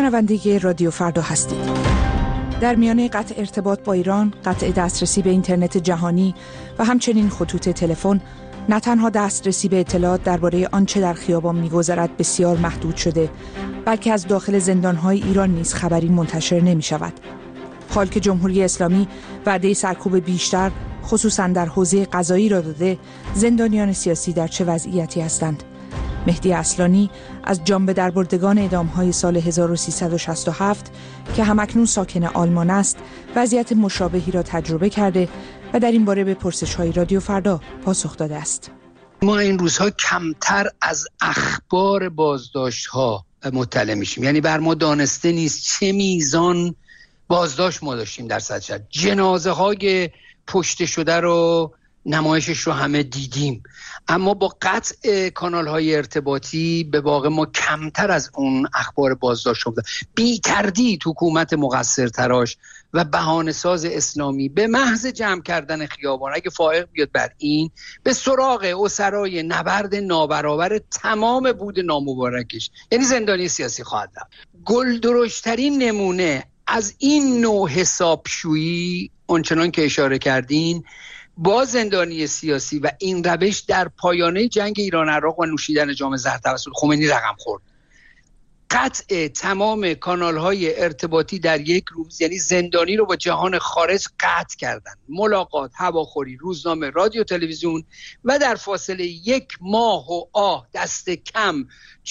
شنونده رادیو فردا هستید. در میانه قطع ارتباط با ایران، قطع دسترسی به اینترنت جهانی و همچنین خطوط تلفن، نه تنها دسترسی به اطلاعات درباره آنچه در خیابان می‌گذرد بسیار محدود شده، بلکه از داخل زندان‌های ایران نیز خبری منتشر نمی‌شود. حال که جمهوری اسلامی وعده سرکوب بیشتر خصوصاً در حوزه قضایی را داده، زندانیان سیاسی در چه وضعیتی هستند؟ مهدی اصلانی از جان به دربردگان اعدام‌های سال 1367 که همکنون ساکن آلمان است، وضعیت مشابهی را تجربه کرده و در این باره به پرسش‌های رادیو فردا پاسخ داده است. ما این روزها کمتر از اخبار بازداشت‌ها مطلع میشیم، یعنی بر ما دانسته نیست چه میزان بازداشت ما داشتیم در صد. جنازه‌های پشته شده رو نمایشش رو همه دیدیم، اما با قطع کانال‌های ارتباطی به واقع ما کمتر از اون اخبار بازداشت شده. بی تردید حکومت مقصر تراش و بهانه‌ساز اسلامی به محض جمع کردن خیابان، اگه فائق بیاد بر این، به سراغ اسرای نبرد نابرابر تمام بود نامبارکش، یعنی زندانی سیاسی خواهد رفت. گلدرشترین نمونه از این نوع حسابشویی اونچنان که اشاره کردین با زندانی سیاسی و این روش در پایانه جنگ ایران عراق و نوشیدن جام زهر توسط خمینی رقم خورد. قطع تمام کانال‌های ارتباطی در یک روز، یعنی زندانی رو با جهان خارج قطع کردن. ملاقات، هواخوری، روزنامه، رادیو، تلویزیون و در فاصله 1 ماه و دست کم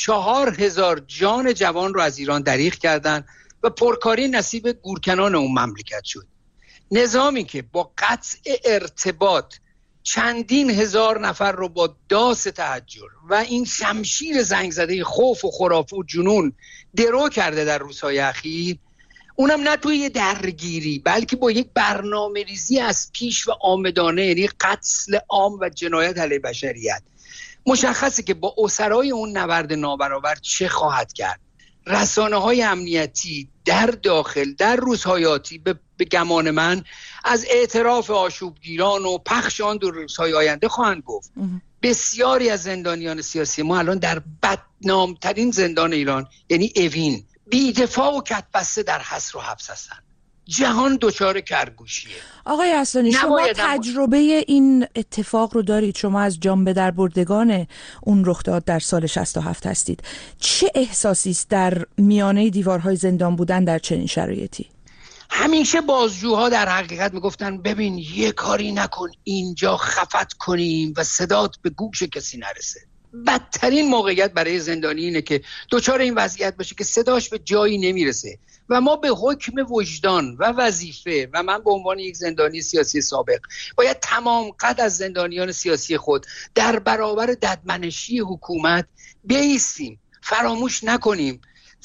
4000 جان جوان رو از ایران دریغ کردن و پرکاری نصیب گورکنان اون مملکت شد. نظامی که با قطع ارتباط چندین هزار نفر رو با داس تحجر و این شمشیر زنگ زده خوف و خرافه و جنون درو کرده در روزهای اخیر، اونم نه توی درگیری بلکه با یک برنامه ریزی از پیش و آمدانه، یعنی قتل عام و جنایت علیه بشریت. مشخصه که با اسرای اون نبرد نابرابر چه خواهد کرد. رسانه‌های امنیتی در داخل در روزهای آتی به گمان من از اعتراف آشوبگیران و پخش آن در روزهای آینده خواهند گفت. بسیاری از زندانیان سیاسی ما الان در بدنامترین زندان ایران، یعنی اوین، بی‌دفاع و کت‌بسته در حصر و حبس هستند. جهان دچار کرگوشیه. آقای اصلانی، شما تجربه این اتفاق رو دارید، شما از جان به دربردگان اون رخ داد در سال 67 هستید. چه احساسی است در میانه دیوارهای زندان بودن در چنین شرایطی؟ همیشه بازجوها در حقیقت میگفتن ببین یه کاری نکن اینجا خفت کنیم و صدات به گوش کسی نرسه. بدترین موقعیت برای زندانی اینه که دچار این وضعیت باشه که صداش به جایی نمیرسه و ما به حکم وجدان و وظیفه، و من به عنوان یک زندانی سیاسی سابق باید تمام قد از زندانیان سیاسی خود در برابر ددمنشی حکومت بایستیم. فراموش نکنیم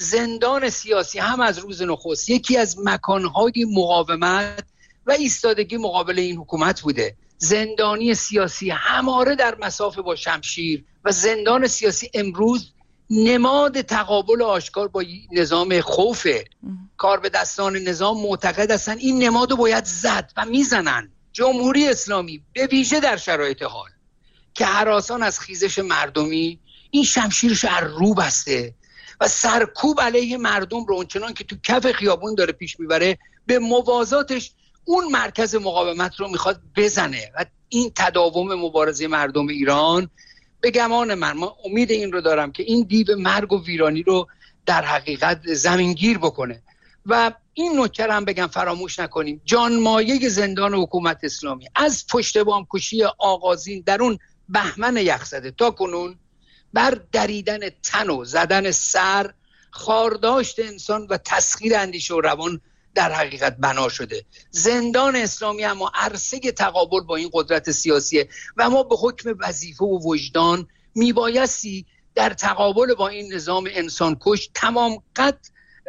زندان سیاسی هم از روز نخست یکی از مکانهای مقاومت و ایستادگی مقابل این حکومت بوده. زندانی سیاسی هماره در مسافه با شمشیر و زندان سیاسی امروز نماد تقابل آشکار با نظام خوفه. کار به دستان نظام معتقد هستن این نماد رو باید زد و میزنن. جمهوری اسلامی به ویژه در شرایط حال که هراسان از خیزش مردمی این شمشیرش رو بسته و سرکوب علیه مردم رو اونچنان که تو کف خیابون داره پیش میبره، به موازاتش اون مرکز مقاومت رو میخواد بزنه و این تداوم مبارزه مردم ایران به گمان من امید این رو دارم که این دیو مرگ و ویرانی رو در حقیقت زمینگیر بکنه. و این نکته هم بگم فراموش نکنیم، جانمایه زندان حکومت اسلامی از پشت بام کشی آغازین در اون بهمن یخزده تا کنون بر دریدن تن و زدن سر، خارداشت انسان و تسخیر اندیشه و روان در حقیقت بنا شده. زندان اسلامی اما عرصه تقابل با این قدرت سیاسیه و ما به حکم وظیفه و وجدان میبایستی در تقابل با این نظام انسان کش تمام قد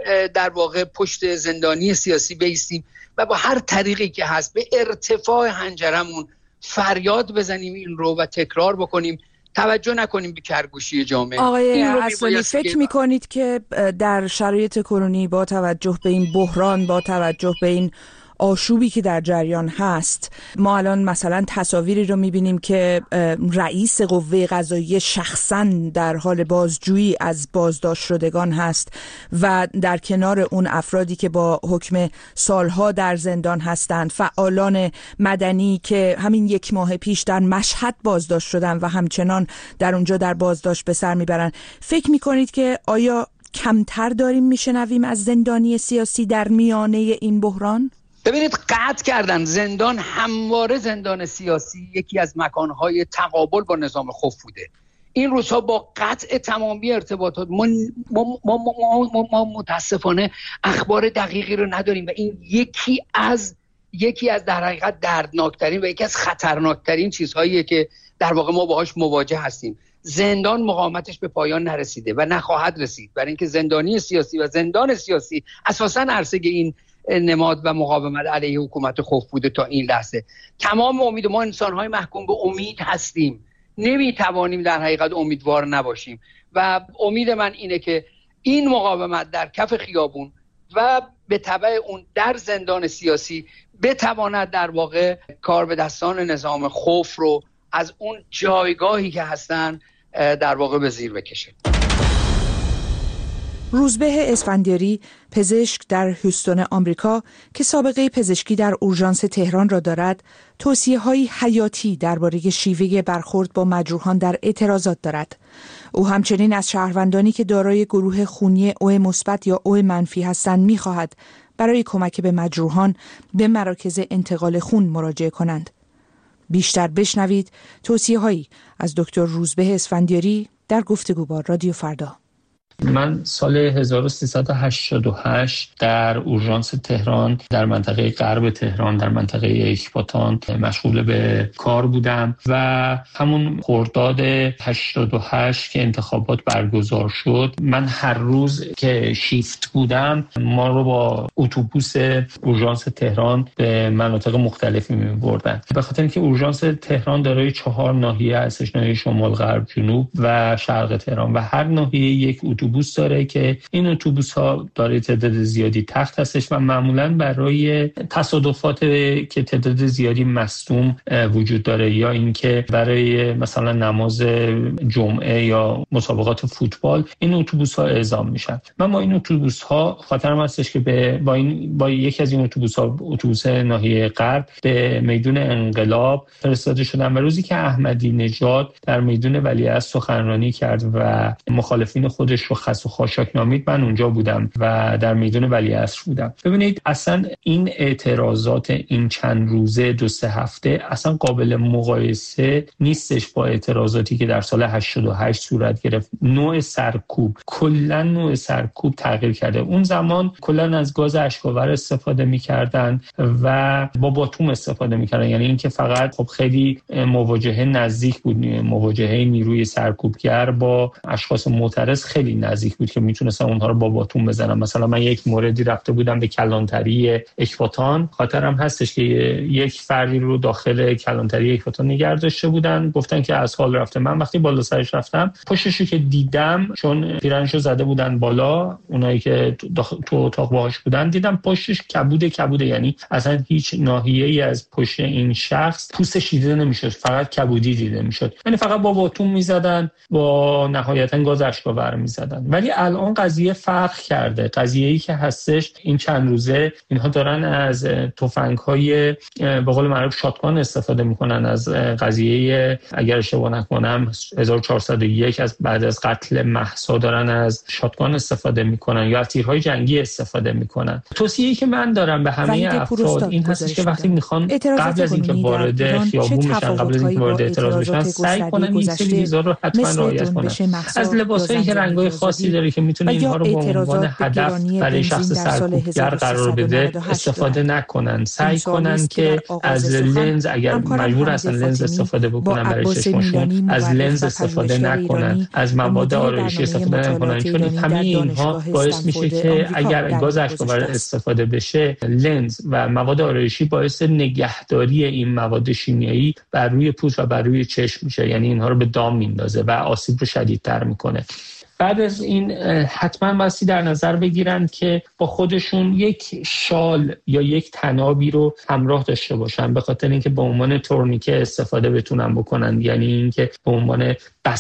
در واقع پشت زندانی سیاسی بایستیم و با هر طریقی که هست به ارتفاع حنجرمون فریاد بزنیم این رو و تکرار بکنیم، توجه نکنیم به کرگوشی جامعه. آقای اصلانی، فکر میکنید که در شرایط کرونی با توجه به این بحران، با توجه به این آشوبی که در جریان هست، ما الان مثلا تصاویری رو میبینیم که رئیس قوه قضاییه شخصاً در حال بازجویی از بازداشت شدگان هست و در کنار اون افرادی که با حکم سالها در زندان هستند، فعالان مدنی که همین 1 ماه پیش در مشهد بازداشت شدن و همچنان در اونجا در بازداشت به سر میبرن. فکر میکنید که آیا کمتر داریم میشنویم از زندانی سیاسی در میانه این بحران؟ ببینید، قطع کردن زندان، همواره زندان سیاسی یکی از مکانهای تقابل با نظام خوف بوده. این روزها با قطع تمامی ارتباطات ما متاسفانه اخبار دقیقی رو نداریم و این یکی از در حقیقت دردناکترین و یکی از خطرناکترین چیزهاییه که در واقع ما باهاش مواجه هستیم. زندان مقاومتش به پایان نرسیده و نخواهد رسید، برای اینکه زندانی سیاسی و زندان سیاسی اساساً عرصه این نماد و مقاومت علیه حکومت خوف بوده تا این لحظه. تمام امید، ما انسان‌های محکوم به امید هستیم، نمیتوانیم در حقیقت امیدوار نباشیم و امید من اینه که این مقاومت در کف خیابون و به تبع اون در زندان سیاسی بتواند در واقع کار به دستان نظام خوف رو از اون جایگاهی که هستن در واقع به زیر بکشه. روزبه اسفندیاری، پزشک در هیوستون آمریکا که سابقه پزشکی در اورژانس تهران را دارد، توصیه‌های حیاتی درباره شیوه برخورد با مجروحان در اعتراضات دارد. او همچنین از شهروندانی که دارای گروه خونی او مثبت یا او منفی هستند می‌خواهد برای کمک به مجروحان به مراکز انتقال خون مراجعه کنند. بیشتر بشنوید توصیه‌هایی از دکتر روزبه اسفندیاری در گفتگو با رادیو فردا. من سال 1388 در اورژانس تهران در منطقه غرب تهران در منطقه اکباتان مشغول به کار بودم و همون خرداد 88 که انتخابات برگزار شد، من هر روز که شیفت بودم ما رو با اتوبوس اورژانس تهران به مناطق مختلفی می‌بردن، به خاطر اینکه اورژانس تهران دارای 4 ناحیه هستش، ناحیه شمال، غرب، جنوب و شرق تهران و هر ناحیه یک اتوبوس داره که این اتوبوس ها داره تعداد زیادی تخت هستش و معمولاً برای تصادفات که تعداد زیادی مصدوم وجود داره یا اینکه برای مثلا نماز جمعه یا مسابقات فوتبال این اتوبوس ها اعزام میشن. من با این اتوبوس ها خاطرم هستش که با یکی از این اتوبوس ها، اتوبوس ناحیه غرب، به میدون انقلاب فرستاده شدم و روزی که احمدی نژاد در میدون ولیعصر سخنرانی کرد و مخالفین خودش رو خس و خاشاک نامید، من اونجا بودم و در میدون ولیعصر بودم. ببینید، اصلا این اعتراضات این چند روزه 2-3 هفته اصلا قابل مقایسه نیستش با اعتراضاتی که در سال 88 صورت گرفت. نوع سرکوب، کلا نوع سرکوب تغییر کرده. اون زمان کلا از گاز اشک‌آور استفاده می‌کردن و با باتوم استفاده می‌کردن، یعنی اینکه فقط خب خیلی مواجهه نزدیک بود، مواجهه نیروی سرکوبگر با اشخاص معترض خیلی نزدیک بود که میتونستم اونها رو با باتون بزنم. مثلا من یک موردی رفته بودم به کلانتری اکباتان، خاطرم هستش که یک فردی رو داخل کلانتری اکباتان نگه داشته بودن، گفتن که از حال رفته. من وقتی بالا سرش رفتم، پشتشو که دیدم، چون پیرنشو زده بودن بالا، اونایی که تو اتاق باهاش بودن، دیدم پشتش کبوده، یعنی اصلا هیچ ناحیه‌ای از پشت این شخص پوستش دیده نمیشد، فقط کبودی دیده میشد، یعنی فقط با باتون میزدن، با نهایتا گاز اشک‌آور میزدن. ولی الان قضیه فرق کرده. قضیه‌ای که هستش این چند روزه اینها دارن از تفنگ‌های به قول معروف شاتگان استفاده میکنن. از قضیه اگر اشتباه نکنم 1401 از بعد از قتل مهسا دارن از شاتگان استفاده میکنن یا از تیرهای جنگی استفاده میکنن. توصیه‌ای که من دارم به همه افراد این هستش که وقتی میخوان قبل از اینکه وارد خیابون بشن، قبل از اینکه وارد اعتراض بشن، سعی کنن این سری چیزا رو حتما رعایت کنن. از لباسایی که رنگ‌های خاصی داره که میتونه اینها رو به عنوان هدف برای شخص سرکوبگر قرار بده استفاده نکنن. سعی کنن که از لنز، اگر مجبور هستن لنز استفاده بکنن برای چشمشون، از لنز استفاده نکنن، از مواد آرایشی استفاده نکنن، چون همه اینها باعث میشه که اگر گاز اشک‌آور استفاده بشه، لنز و مواد آرایشی باعث نگهداری این مواد شیمیایی بر روی پوست و بر روی چشم میشه، یعنی اینها رو به دام میندازه و آسیب رو شدیدتر میکنه. بعد از این حتما بایستی در نظر بگیرن که با خودشون یک شال یا یک تنابی رو همراه داشته باشن، به خاطر اینکه به عنوان تورنیکه استفاده بتونن بکنن، یعنی اینکه به عنوان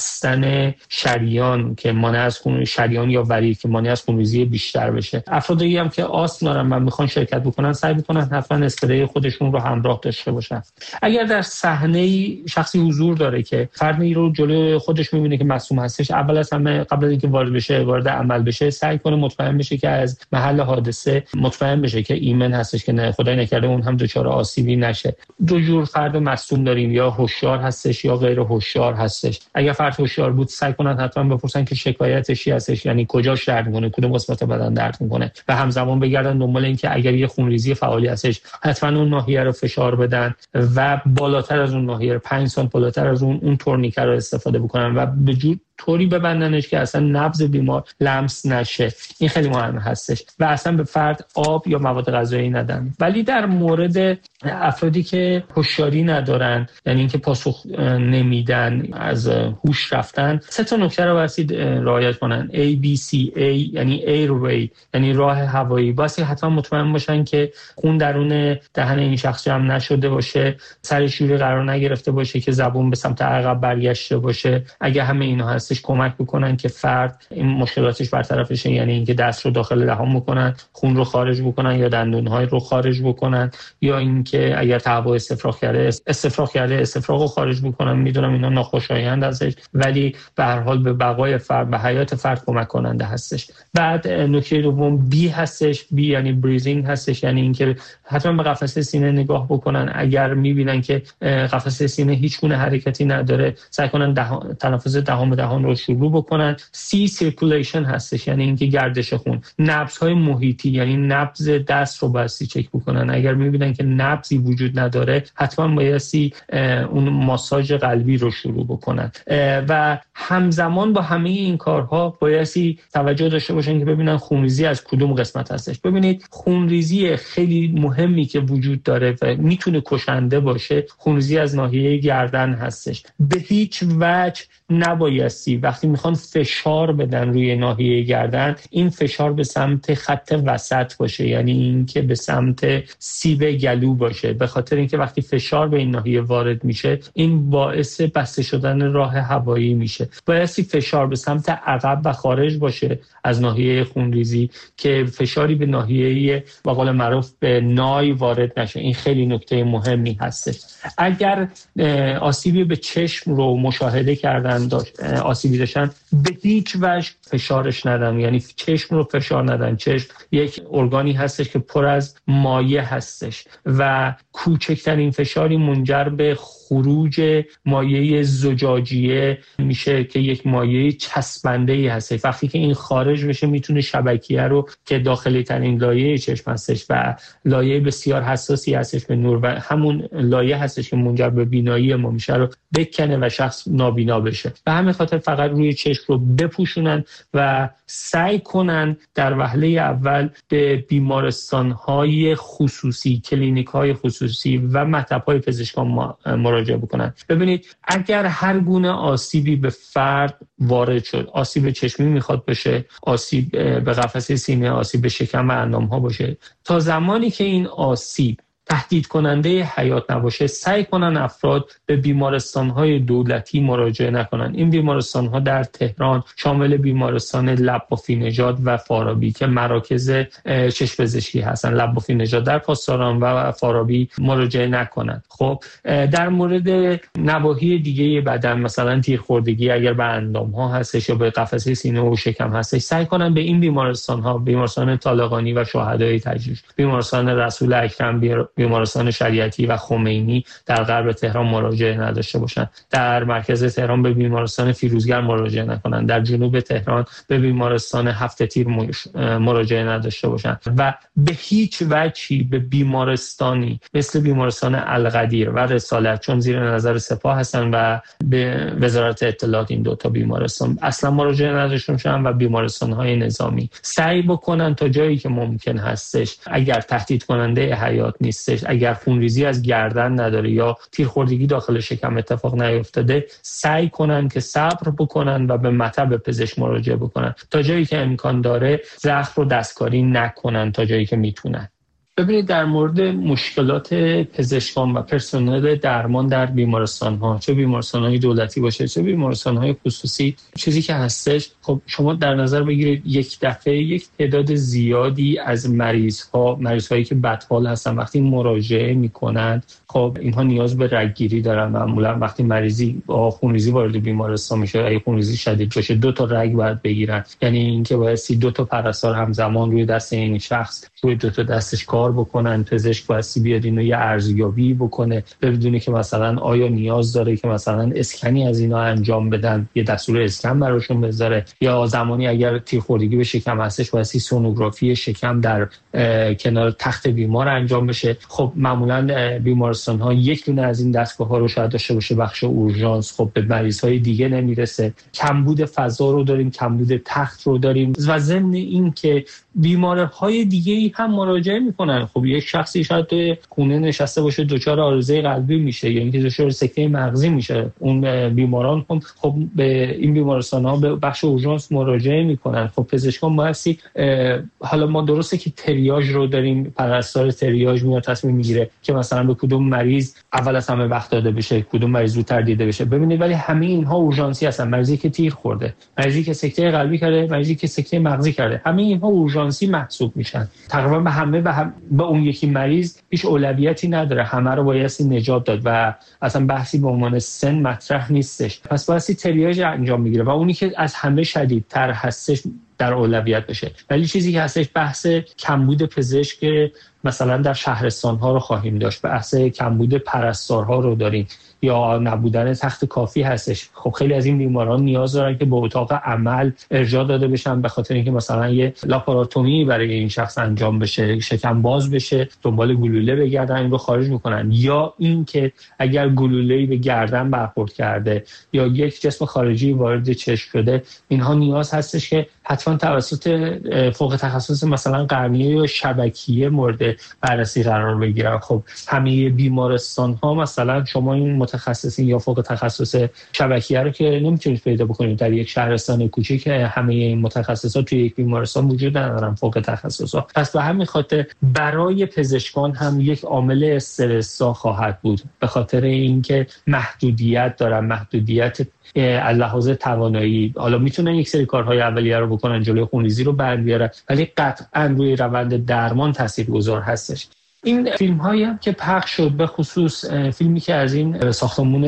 بستن شریان که مانع از شریان یا ورید که مانع از خونریزی بیشتر بشه. افرادی هم که آسم دارن و میخوان شرکت بکنن سعی بکنن حتما اسپری خودشون رو همراه داشته باشن. اگر در صحنه شخصی حضور داره که فردی رو جلوی خودش میبینه که مصدوم هستش، اول از همه قبل از اینکه وارد عمل بشه سعی کنه مطمئن بشه که از محل حادثه مطمئن بشه که ایمن هستش که نه خدای نکرده اون هم دچار آسیبی نشه. دو جور فرد مصدوم داریم، یا هوشیار هستش یا غیر هوشیار هستش. اگر فرد هوشیار بود سعی کنن حتما بپرسن که شکایتش چی هستش، یعنی کجاش درد میکنه، کدوم قسمت بدن درد میکنه و همزمان بگردن دنبال این که اگر یه خونریزی فعالی هستش حتما اون ناحیه رو فشار بدن و بالاتر از اون ناحیه 5 سانت بالاتر از اون تورنیکه رو استفاده بکنن و به جور طوری ببندنش که اصلا نبض بیمار لمس نشه. این خیلی مهم هستش و اصلا به فرد آب یا مواد غذایی ندن. ولی در مورد افرادی که هوشیاری ندارن، یعنی اینکه پاسخ نمیدن، از هوش رفتن، 3 نکته رو باید رعایت کنن. ABC یعنی airway یعنی راه هوایی. باید حتما مطمئن باشن که خون درون دهن این شخص جمع نشده باشه، سرش جوری قرار نگرفته باشه که زبون به سمت عقب برگشته باشه. اگه همه اینا هستش کمک بکنن که فرد این مشکلاتش برطرف بشه، یعنی اینکه دست رو داخل دهان بکنن، خون رو خارج بکنن یا دندون‌های رو خارج بکنن، یا اینکه اگر تهوع استفراغ کرده استفراغ رو خارج بکنن. میدونم اینا ناخوشایند ازش ولی به هر حال به بقای فرد، به حیات فرد کمک کننده هستش. بعد نکته دوم B هستش. B یعنی بریزینگ هستش، یعنی اینکه حتما به قفسه سینه نگاه بکنن. اگر میبینن که قفسه سینه هیچ گونه حرکتی نداره سعی کنن تنفس دهان به دهان رو شروع بکنن. C سیرکولیشن هستش، یعنی اینکه گردش خون. نبض‌های محیطی یعنی نبض دست رو بایستی چک بکنن. اگر میبینن که نبضی وجود نداره حتما بایستی اون ماساژ قلبی رو شروع بکنن و همزمان با همه این کارها بایستی توجه داشته باشن که ببینن خونریزی از کدوم قسمت هستش. ببینید خونریزی خیلی مهمی که وجود داره و میتونه کشنده باشه، خونریزی از ناحیه گردن هستش. به هیچ وجه نبایستی وقتی میخوان فشار بدن روی ناحیه گردن این فشار به سمت خط وسط باشه، یعنی این که به سمت سیب گلو باشه، به خاطر اینکه وقتی فشار به این ناحیه وارد میشه این باعث بسته شدن راه هوایی میشه. بایستی فشار به سمت عقب و خارج باشه از ناحیه خونریزی که فشاری به ناحیه به قول معروف به نای وارد نشه. این خیلی نکته مهمی هست. اگر آسیبی به چشم رو مشاهده کردن، آسیبی داشتن، به هیچ وجه فشارش ندن، یعنی چشم رو فشار ندن. چشم یک ارگانی هستش که پر از مایع هستش و کوچکترین فشاری منجر به خروج مایع زجاجیه میشه که یک مایع چسبنده‌ای هست. وقتی که این خارج بشه میتونه شبکیه رو که داخلی ترین لایه چشم هستش و لایه بسیار حساسی هستش به نور و همون لایه هستش که منجر به بینایی ما میشه رو بکنه و شخص نابینا بشه. به همین خاطر فقط روی چشم رو بپوشونن و سعی کنن در وهله اول به بیمارستان‌های خصوصی، کلینیک‌های خصوصی و مطب‌های پزشکان مراجعه بکنن. ببینید اگر هر گونه آسیبی به فرد وارد شد، آسیب چشمی میخواد بشه، آسیب به قفسه سینه، آسیب به شکم و اندام‌ها باشه، تا زمانی که این آسیب تهدید کننده حیات نباشه سعی کنن افراد به بیمارستان‌های دولتی مراجعه نکنن. این بیمارستان‌ها در تهران شامل بیمارستان لبافی نژاد و فارابی که مراکز چشم پزشکی هستن. لبافی نژاد در پاسداران و فارابی مراجعه نکنن. خب در مورد نواحی دیگه بدن مثلا تیرخوردگی اگر به اندام‌ها هستش یا به قفسه سینه و شکم هستش سعی کنن به این بیمارستان‌ها، بیمارستان طالقانی و شهدای تجریش، بیمارستان رسول اکرم، بیمارستان شریعتی و خمینی در غرب تهران مراجعه نداشته باشن. در مرکز تهران به بیمارستان فیروزگر مراجعه نکنن. در جنوب تهران به بیمارستان هفت تیر مراجعه نداشته باشن و به هیچ وجهی به بیمارستانی مثل بیمارستان القدیر و رسالت، چون زیر نظر سپاه هستن و به وزارت اطلاعات، این 2 تا بیمارستان اصلا مراجعه نداشته باشن و بیمارستان‌های نظامی سعی بکنن تا جایی که ممکن هستش اگر تهدید کننده حیات نیست هستش، اگر خونریزی از گردن نداره یا تیرخوردگی داخل شکم اتفاق نیفتاده، سعی کنن که صبر بکنن و به مطب پزشک مراجعه بکنن تا جایی که امکان داره زخم رو دستکاری نکنن تا جایی که میتونن. ببینید در مورد مشکلات پزشکان و پرسنل درمان در بیمارستان‌ها، چه بیمارستان‌های دولتی باشه چه بیمارستان‌های خصوصی، چیزی که هستش خب شما در نظر بگیرید یک دفعه یک تعداد زیادی از مریض‌هایی که بدحال هستن وقتی مراجعه می‌کنند، خب اینها نیاز به رگگیری دارن. معمولا وقتی مریضی با خونریزی وارد بیمارستان میشه، اگه خونریزی شدید باشه 2 تا رگ باید بگیرن، یعنی اینکه باید 2 تا پرستار همزمان روی دست این شخص روی 2 تا دستش کار بکنن. پزشک باید بیاد اینو یه ارزیابی بکنه، ببینه که مثلا آیا نیاز داره که مثلا اسکنی از اینا انجام بدن، یه دستور اسکن براشون بذاره، یا زمانی اگر تیرخوردگی به شکم هستش باید سونوگرافی شکم در کنار تخت بیمار انجام بشه. خب معمولا بیمارستان‌ها یک دونه از این دستگاه‌ها رو شاید داشته باشه، بخش اورژانس خب به مریض‌های دیگه نمیرسه. کمبود فضا رو داریم، کمبود تخت رو داریم و ضمن این که بیمارهای دیگه‌ای هم مراجعه میکنن. خب یک شخصی شاید توی خونه نشسته باشه دچار عارضه قلبی میشه یا اینکه دچار سکته مغزی میشه، اون بیماران هم خب به این بیمارستان‌ها به بخش اورژانس مراجعه میکنن. خب پزشکان بایستی حالا ما درسته که تریاژ رو داریم، پرستار تریاژ میاد تصمیم میگیره که مثلا به کدوم مریض اول از همه وقت داده بشه، کدوم مریض زودتر دیده بشه. ببینید ولی همه اینها اورژانسی هستن. مریضی که تیر خورده، مریضی که سکته قلبی کرده، مریضی که سکته مغزی کرده، همه اینها اورژانسی محسوب میشن. تقریبا به همه به اون یکی مریض هیچ اولویتی نداره، همه رو بایستی نجات داد و اصلا بحثی به عنوان سن مطرح نیستش. پس بایستی تریاژ انجام میگیره و اونی که از همه شدیدتر هستش در اولویت بشه. ولی چیزی که هستش بحث کمبود پزشک مثلا در شهرستان‌ها رو خواهیم داشت، بحث کمبود پرستارها رو داریم یا نبودن تخت کافی هستش. خب خیلی از این بیماران نیاز دارن که به اتاق عمل ارجاع داده بشن به خاطر اینکه مثلا یه لاپاراتومی برای این شخص انجام بشه، شکم باز بشه، دنبال گلوله بگردن این رو خارج میکنن، یا اینکه اگر گلوله‌ای به گردن برخورد کرده یا یک جسم خارجی وارد چشم شده، اینها نیاز هستش که حتما توسط فوق تخصص مثلا قرنیه یا شبکیه مورد بررسی قرار بگیرن. خب همه بیمارستان‌ها مثلا شما این متخصصین یا فوق تخصص شبکیه رو که نمیتونید پیدا بکنید در یک شهرستان کوچیک. همه این متخصصات توی یک بیمارستان وجود ندارن، فوق تخصصا. پس به همین خاطر برای پزشکان هم یک عامل استرس‌زا خواهد بود، به خاطر اینکه محدودیت دارن، محدودیت از لحاظ توانایی. حالا میتونن یک سری کارهای اولیه رو بکنن، جلوی خونریزی رو برگیرن، ولی قطعاً روی روند درمان تاثیرگذار هستش. این فیلم هایی هم که پخش شد، به خصوص فیلمی که از این ساختمون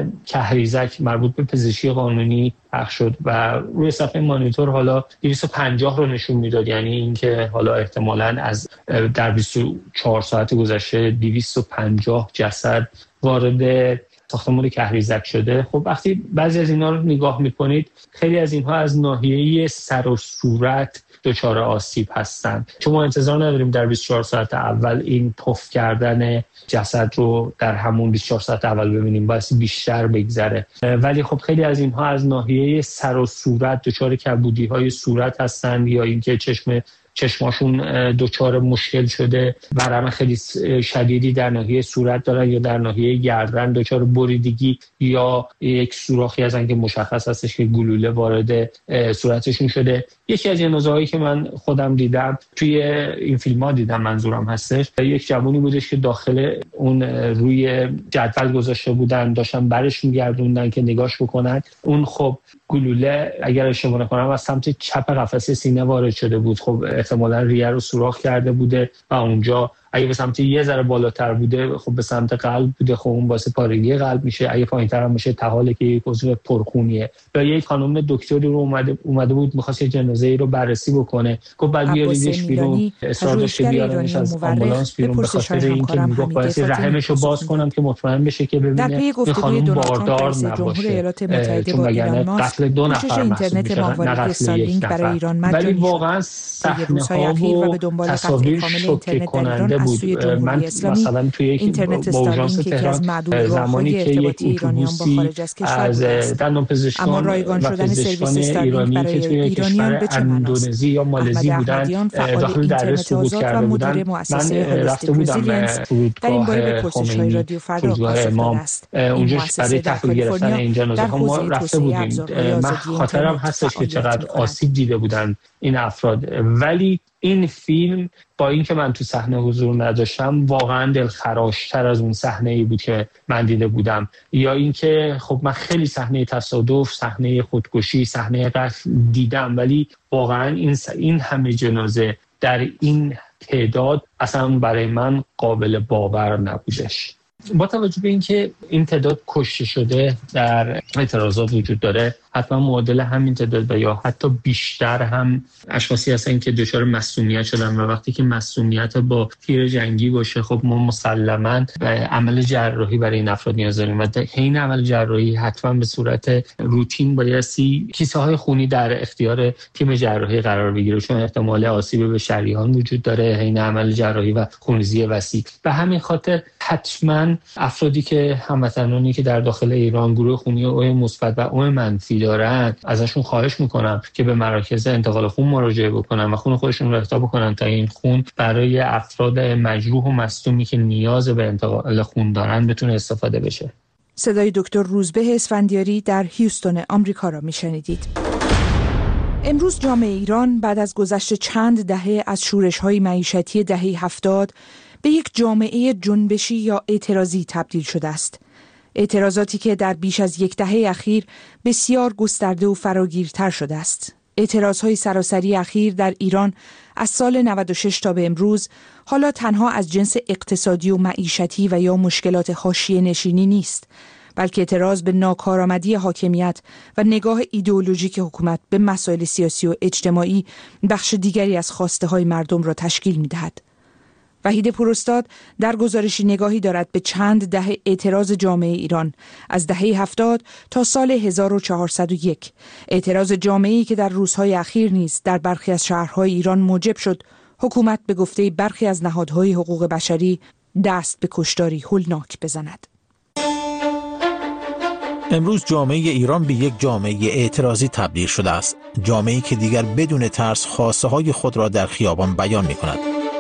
کهریزک مربوط به پزشکی قانونی پخش شد و روی صفحه مانیتور حالا 250 رو نشون میداد، یعنی اینکه حالا احتمالاً از در 24 ساعت گذشته 250 جسد وارد ساختمون کهریزک شده. خب وقتی بعضی از اینا رو نگاه میکنید، خیلی از اینها از ناحیه سر و صورت دچار آسیب هستن، چون ما انتظار نداریم در 24 ساعت اول این پف کردن جسد رو در همون 24 ساعت اول ببینیم، باید بیشتر بگذره. ولی خب خیلی از اینها از ناحیه سر و صورت دچار کبودی‌های صورت هستن، یا اینکه چشماشون دچار مشکل شده، ورم خیلی شدیدی در ناحیه صورت دارن یا در ناحیه گردن دچار بریدگی یا یک سوراخی هستن که مشخص هستش که گلوله وارد صورتشون شده. یکی از جنازه‌هایی که من خودم دیدم توی این فیلم‌ها دیدم، منظورم هستش، یک جوانی بودش که داخل اون روی جدول گذاشته بودن، داشتن برش می‌گردوندن که نگاش بکنن. اون خب گلوله اگر اشتباه نکنم از سمت چپ قفسه سینه وارد شده بود. خب احتمالاً ریه رو سوراخ کرده بوده و اونجا اگه به سمت یه ذره بالاتر بوده خب به سمت قلب بوده، خب اون باعث پارگی قلب میشه. اگه پایین‌تر هم میشه تحاله که یک عضو پرخونیه. و یک خانم دکتری رو اومده بود می‌خواست یه جنازه‌ای رو بررسی بکنه، گفت بعد بیاریدش بیرون، اصرار داشت بیارنش از آمبولانس بیرون به خاطر اینکه میگفت باعث رحمش رو باز کنم که مطمئن بشه که ببینه این خانم باردار نباشه، چون وگرنه قتل 2 نفر محسوب میشه نه قتل 1 نفر. ولی واقعا صحنه‌ها و تصاویر شوکه کننده بود. من مثلا توی یک اورژانس تهران زمانی که یک اتوبوسی از دندان پزشکان و پزشکان ایرانی که توی کشور اندونزی یا مالزی بودن داخل دره سقوط کرده بودن، من رفته بودم فرودگاه خمینی، فرودگاه امام، اونجا برای تحویل گرفتن این جنازه ها ما رفته بودیم. من خاطرم هستش که چقدر آسیب دیده بودن این افراد، ولی این فیلم با اینکه من تو صحنه حضور نداشتم واقعا دلخراشتر از اون صحنه‌ای بود که من دیده بودم. یا اینکه خب من خیلی صحنه تصادف، صحنه خودکشی، صحنه قتل دیدم، ولی واقعا این همه جنازه در این تعداد اصلا برای من قابل باور نبودش. با توجه به اینکه این تعداد کشته شده در اعتراضات وجود داره، حتما معادل همین تعداد و یا حتی بیشتر هم اشخاصی هستن که دچار مسمومیت شدن، و وقتی که مسمومیت با تیر جنگی باشه خب ما مسلماً به عمل جراحی برای این افراد نیاز داریم و در حین عمل جراحی حتما به صورت روتین بایستی کیسه های خونی در اختیار تیم جراحی قرار بگیره، چون احتمال آسیب به شریان وجود داره حین عمل جراحی و خونریزی وسیع. به همین خاطر حتما افرادی که هموطنانی که در داخل ایران گروه خونی او مثبت و او منفی دارن، ازشون خواهش میکنم که به مراکز انتقال خون مراجعه بکنن و خون خودشون رو اهدا بکنن تا این خون برای افراد مجروح و مصدومی که نیاز به انتقال خون دارن بتونه استفاده بشه. صدای دکتر روزبه اسفندیاری در هیوستون آمریکا را میشنیدید. امروز جامعه ایران بعد از گذشت چند دهه از شورش‌های معیشتی دهه 70 به یک جامعه جنبشی یا اعتراضی تبدیل شده است. اعتراضاتی که در بیش از یک دهه اخیر بسیار گسترده و فراگیرتر شده است. اعتراضهای سراسری اخیر در ایران از سال 96 تا به امروز حالا تنها از جنس اقتصادی و معیشتی و یا مشکلات حاشیه نشینی نیست، بلکه اعتراض به ناکارآمدی حاکمیت و نگاه ایدئولوژیک حکومت به مسائل سیاسی و اجتماعی بخش دیگری از خواسته های مردم را تشکیل می دهد. وحید پوراستاد در گزارشی نگاهی دارد به چند دهه اعتراض جامعه ایران از دهه 70 تا سال 1401. اعتراض جامعه‌ای که در روزهای اخیر نیز در برخی از شهرهای ایران موجب شد حکومت به گفته برخی از نهادهای حقوق بشری دست به کشتاری هولناک بزند. امروز جامعه ایران به یک جامعه اعتراضی تبدیل شده است. جامعه‌ای که دیگر بدون ترس خواسته‌های خود را در خیابان بیان می‌کند.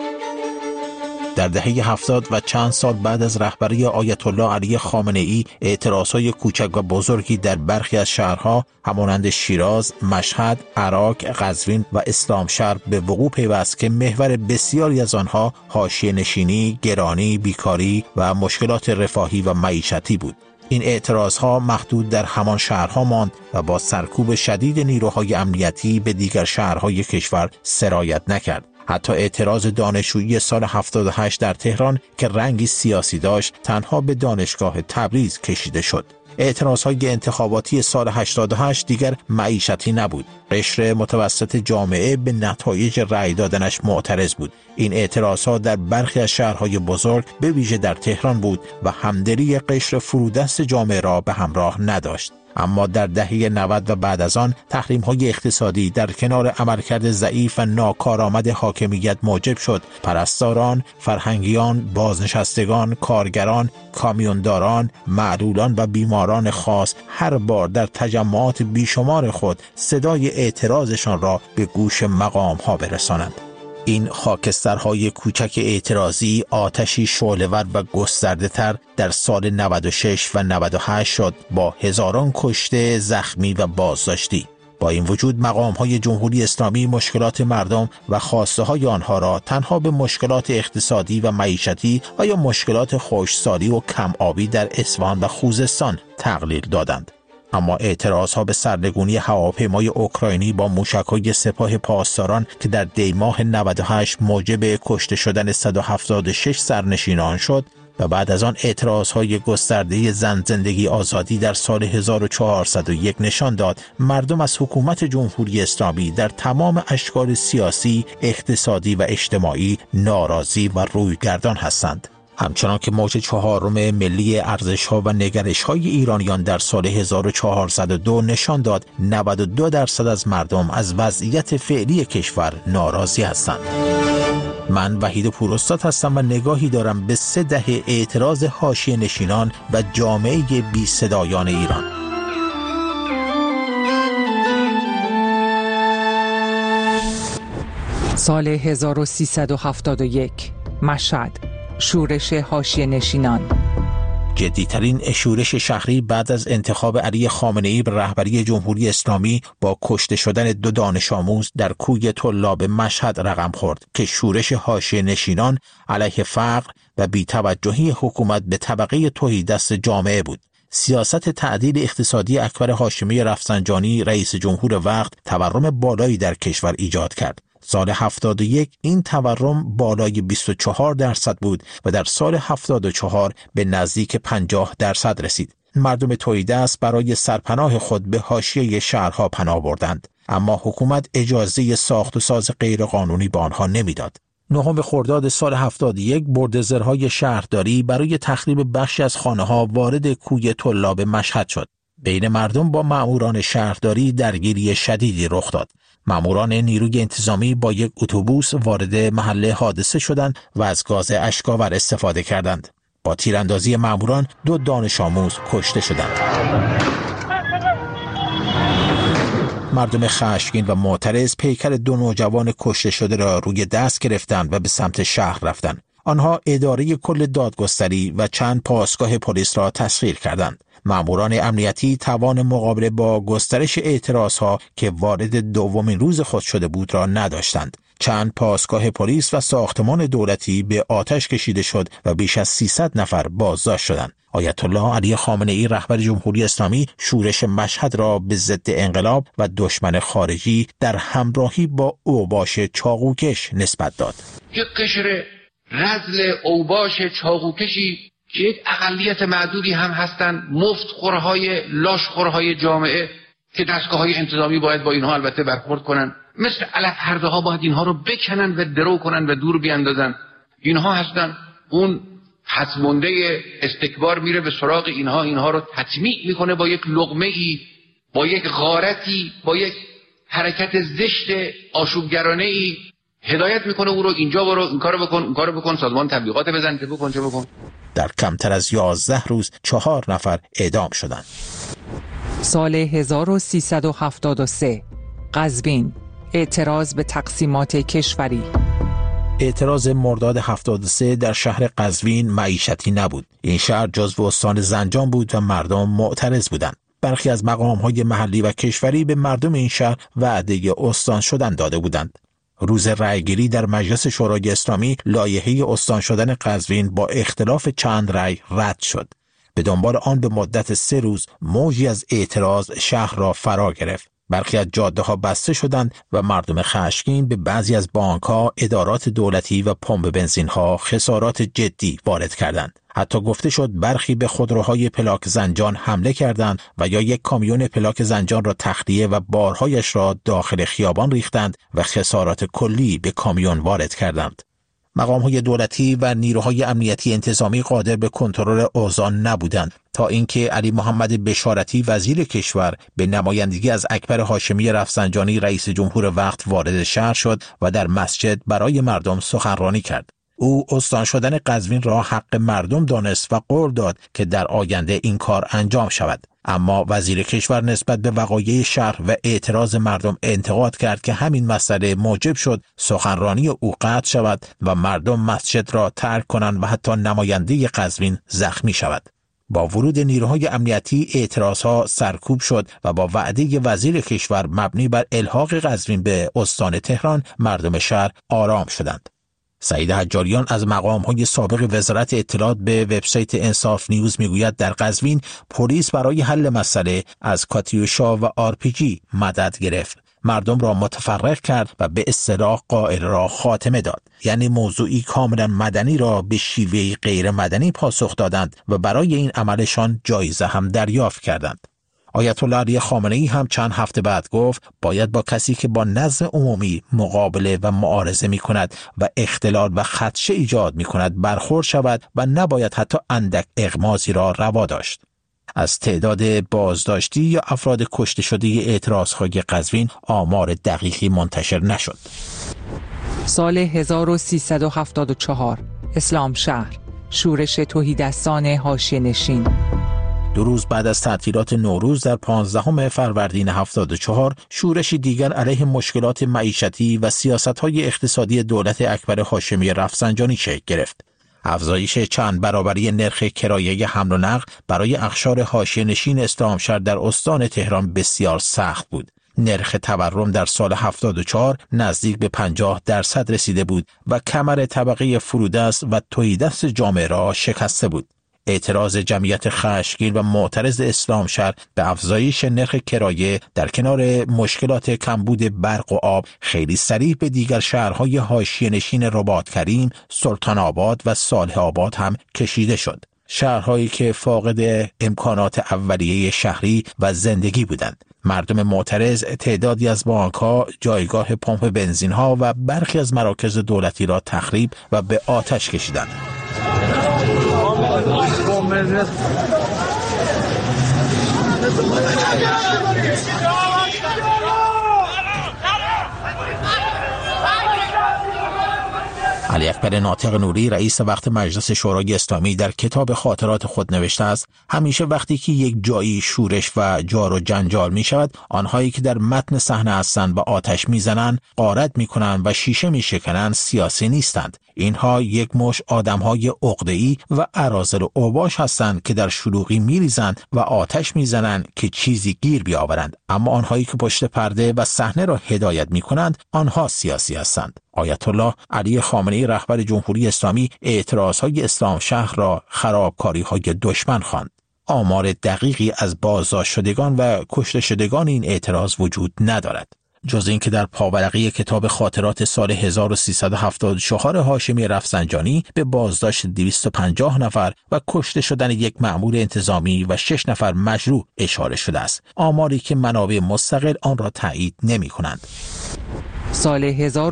در دهه 70 و چند سال بعد از رهبری آیت الله علی خامنه‌ای، اعتراضهای کوچک و بزرگی در برخی از شهرها همانند شیراز، مشهد، عراق، قزوین و اسلامشهر به وقوع پیوست که محور بسیاری از آنها حاشیه نشینی، گرانی، بیکاری و مشکلات رفاهی و معیشتی بود. این اعتراضها محدود در همان شهرها ماند و با سرکوب شدید نیروهای امنیتی به دیگر شهرهای کشور سرایت نکرد. حتی اعتراض دانشجویی سال 78 در تهران که رنگی سیاسی داشت تنها به دانشگاه تبریز کشیده شد. اعتراضهای انتخاباتی سال 88 دیگر معیشتی نبود. قشر متوسط جامعه به نتایج رأی دادنش معترض بود. این اعتراضها در برخی از شهرهای بزرگ به ویژه در تهران بود و همدلی قشر فرودست جامعه را به همراه نداشت. اما در دهه 90 و بعد از آن تحریم‌های اقتصادی در کنار عملکرد ضعیف و ناکارآمد حاکمیت موجب شد پرستاران، فرهنگیان، بازنشستگان، کارگران، کامیونداران، معلولان و بیماران خاص هر بار در تجمعات بیشمار خود صدای اعتراضشان را به گوش مقام‌ها برسانند. این خاکسترهای کوچک اعتراضی آتشی شعله‌ور و گسترده‌تر در سال 96 و 98 شد با هزاران کشته، زخمی و بازداشتی. با این وجود مقام‌های جمهوری اسلامی مشکلات مردم و خواسته‌های آنها را تنها به مشکلات اقتصادی و معیشتی و یا مشکلات خشکسالی و کم آبی در اصفهان و خوزستان تقلیل دادند. اما اعتراضها به سرنگونی هواپیمای اوکراینی با موشک‌های سپاه پاسداران که در دی ماه 98 موجب کشته شدن 176 سرنشینان شد و بعد از آن اعتراضهای گسترده زن زندگی آزادی در سال 1401 نشان داد مردم از حکومت جمهوری اسلامی در تمام اشکال سیاسی، اقتصادی و اجتماعی ناراضی و رویگردان هستند. همچنان که موج چهارم ملی ارزش‌ها و نگرش‌های ایرانیان در سال 1402 نشان داد 92% از مردم از وضعیت فعلی کشور ناراضی هستند. من وحید پوراستاد هستم و نگاهی دارم به 3 دهه اعتراض حاشیه نشینان و جامعه بی صدایان ایران. سال 1371 مشهد، شورش حاشیه نشینان. جدی‌ترین شورش شهری بعد از انتخاب علی خامنه‌ای به رهبری جمهوری اسلامی با کشته شدن 2 دانش آموز در کوی طلاب مشهد رقم خورد که شورش حاشیه نشینان علیه فقر و بی‌توجهی حکومت به طبقه تهیدست جامعه بود. سیاست تعدیل اقتصادی اکبر هاشمی رفسنجانی رئیس جمهور وقت تورم بالایی در کشور ایجاد کرد. سال 71 این تورم بالای 24% بود و در سال 74 به نزدیک 50% رسید. مردم تهیدست برای سرپناه خود به حاشیه شهرها پناه بردند، اما حکومت اجازه ساخت و ساز غیرقانونی به آنها نمیداد. 9 خرداد سال 71 بولدوزرهای شهرداری برای تخریب بخشی از خانه‌ها وارد کوی طلاب مشهد شد. بین مردم با ماموران شهرداری درگیری شدیدی رخ داد. ماموران نیروی انتظامی با یک اتوبوس وارد محل حادثه شدند و از گاز اشک‌آور استفاده کردند. با تیراندازی ماموران 2 دانش آموز کشته شدند. مردم خشمگین و معترض پیکر 2 نوجوان کشته شده را روی دست گرفتند و به سمت شهر رفتند. آنها اداره کل دادگستری و چند پاسگاه پلیس را تسخیر کردند. ماموران امنیتی توان مقابله با گسترش اعتراضها که وارد 2مین روز خود شده بود را نداشتند. چند پاسگاه پلیس و ساختمان دولتی به آتش کشیده شد و بیش از 300 نفر بازداشت شدند. آیت الله علی خامنه‌ای رهبر جمهوری اسلامی شورش مشهد را به ضد انقلاب و دشمن خارجی در همراهی با اوباش چاقوکش نسبت داد. یک قشر رذل اوباش چاقوکشی که یک اقلیت معدودی هم هستند، مفتخورهای لاشخورهای جامعه که دستگاه‌های انتظامی باید با اینها البته برخورد کنن، مثل علف هرده ها باید اینها رو بکنن و درو کنن و دور بیاندازن. اینها هستن. اون حتمونده استکبار میره به سراغ اینها رو تطمیع میکنه با یک لقمه‌ای، با یک غارتی، با یک حرکت زشت آشوبگرانه‌ای هدایت میکنه او رو اینجا برو، این کارو بکن، اون کارو بکن، سازمان تبلیغات بزن، چه بکن چه بکن. در کمتر از 11 روز 4 نفر اعدام شدند. سال 1373 قزوین، اعتراض به تقسیمات کشوری. اعتراض مرداد 73 در شهر قزوین معیشتی نبود. این شهر جزو استان زنجان بود و مردم معترض بودند. برخی از مقام‌های محلی و کشوری به مردم این شهر وعده استان شدن داده بودند. روز رأیگیری در مجلس شورای اسلامی لایحه استان شدن قزوین با اختلاف چند رأی رد شد. به دنبال آن به مدت 3 روز موجی از اعتراض شهر را فرا گرفت. برخی از جاده‌ها بسته شدند و مردم خشمگین به بعضی از بانک‌ها، ادارات دولتی و پمپ بنزین‌ها خسارات جدی وارد کردند. حتی گفته شد برخی به خودروهای پلاک زنجان حمله کردند و یا یک کامیون پلاک زنجان را تخلیه و بارهایش را داخل خیابان ریختند و خسارات کلی به کامیون وارد کردند. مقام‌های دولتی و نیروهای امنیتی انتظامی قادر به کنترل اوضاع نبودند تا اینکه علی محمد بشارتی وزیر کشور به نمایندگی از اکبر هاشمی رفسنجانی رئیس جمهور وقت وارد شهر شد و در مسجد برای مردم سخنرانی کرد. او استان شدن قزوین را حق مردم دانست و قول داد که در آینده این کار انجام شود. اما وزیر کشور نسبت به وقایع شهر و اعتراض مردم انتقاد کرد که همین مسئله موجب شد سخنرانی او قطع شود و مردم مسجد را ترک کنند و حتی نماینده قزوین زخمی شود. با ورود نیروهای امنیتی اعتراضها سرکوب شد و با وعده وزیر کشور مبنی بر الحاق قزوین به استان تهران مردم شهر آرام شدند. سعید حجاریان از مقام‌های سابق وزارت اطلاعات به وبسایت انصاف نیوز میگوید در قزوین پلیس برای حل مسئله از کاتیوشا و RPG مدد گرفت. مردم را متفرق کرد و به اصطلاح قائله را خاتمه داد. یعنی موضوعی کاملا مدنی را به شیوهی غیر مدنی پاسخ دادند و برای این عملشان جایزه هم دریافت کردند. آیت الله علی خامنه‌ای هم چند هفته بعد گفت باید با کسی که با نظم عمومی مقابله و معارضه می کند و اختلال و خدشه ایجاد می کند برخورد شود و نباید حتی اندک اغماضی را روا داشت. از تعداد بازداشتی یا افراد کشته شده اعتراضهای قزوین آمار دقیقی منتشر نشد. سال 1374 اسلام شهر، شورش تهیدستان حاشیه‌نشین. 2 روز بعد از تعطیلات نوروز در 15 فروردین 74 شورشی دیگر علیه مشکلات معیشتی و سیاست‌های اقتصادی دولت اکبر هاشمی رفسنجانی شکل گرفت. افزایش چند برابری نرخ کرایه حمل و نقل برای اقشار حاشیه‌نشین اسلامشهر در استان تهران بسیار سخت بود. نرخ تورم در سال 74 نزدیک به 50% رسیده بود و کمر طبقه فرودست و تهیدست جامعه را شکسته بود. اعتراض جمعیت خشمگین و معترض اسلامشهر به افزایش نرخ کرایه در کنار مشکلات کمبود برق و آب خیلی سریع به دیگر شهرهای حاشیه‌نشین رباط‌کریم، سلطان آباد و صالح آباد هم کشیده شد. شهرهایی که فاقد امکانات اولیه شهری و زندگی بودند. مردم معترض تعدادی از بانک‌ها، جایگاه پمپ بنزین‌ها و برخی از مراکز دولتی را تخریب و به آتش کشیدند. علی اکبر ناطق نوری رئیس وقت مجلس شورای اسلامی در کتاب خاطرات خود نوشته است: همیشه وقتی که یک جایی شورش و جار و جنجال می شود، آنهایی که در متن صحنه هستند و آتش می زنند، غارت می کنند و شیشه می شکنند سیاسی نیستند. اینها یک مش آدمهای عقده‌ای و اراذل و اوباش هستند که در شلوغی می ریزند و آتش می زنند که چیزی گیر بیاورند، اما آنهایی که پشت پرده و صحنه را هدایت می کنند، آنها سیاسی هستند. آیت الله علی خامنه‌ای رهبر جمهوری اسلامی اعتراضهای اسلام شهر را خرابکاری‌های دشمن خواند. آمار دقیقی از بازداشت شدگان و کشته شدگان این اعتراض وجود ندارد، جز این که در پاورقی کتاب خاطرات سال 1374 هاشمی رفسنجانی به بازداشت 250 نفر و کشته شدن یک مأمور انتظامی و 6 نفر مجروح اشاره شده است، آماری که منابع مستقل آن را تایید نمی‌کنند. سال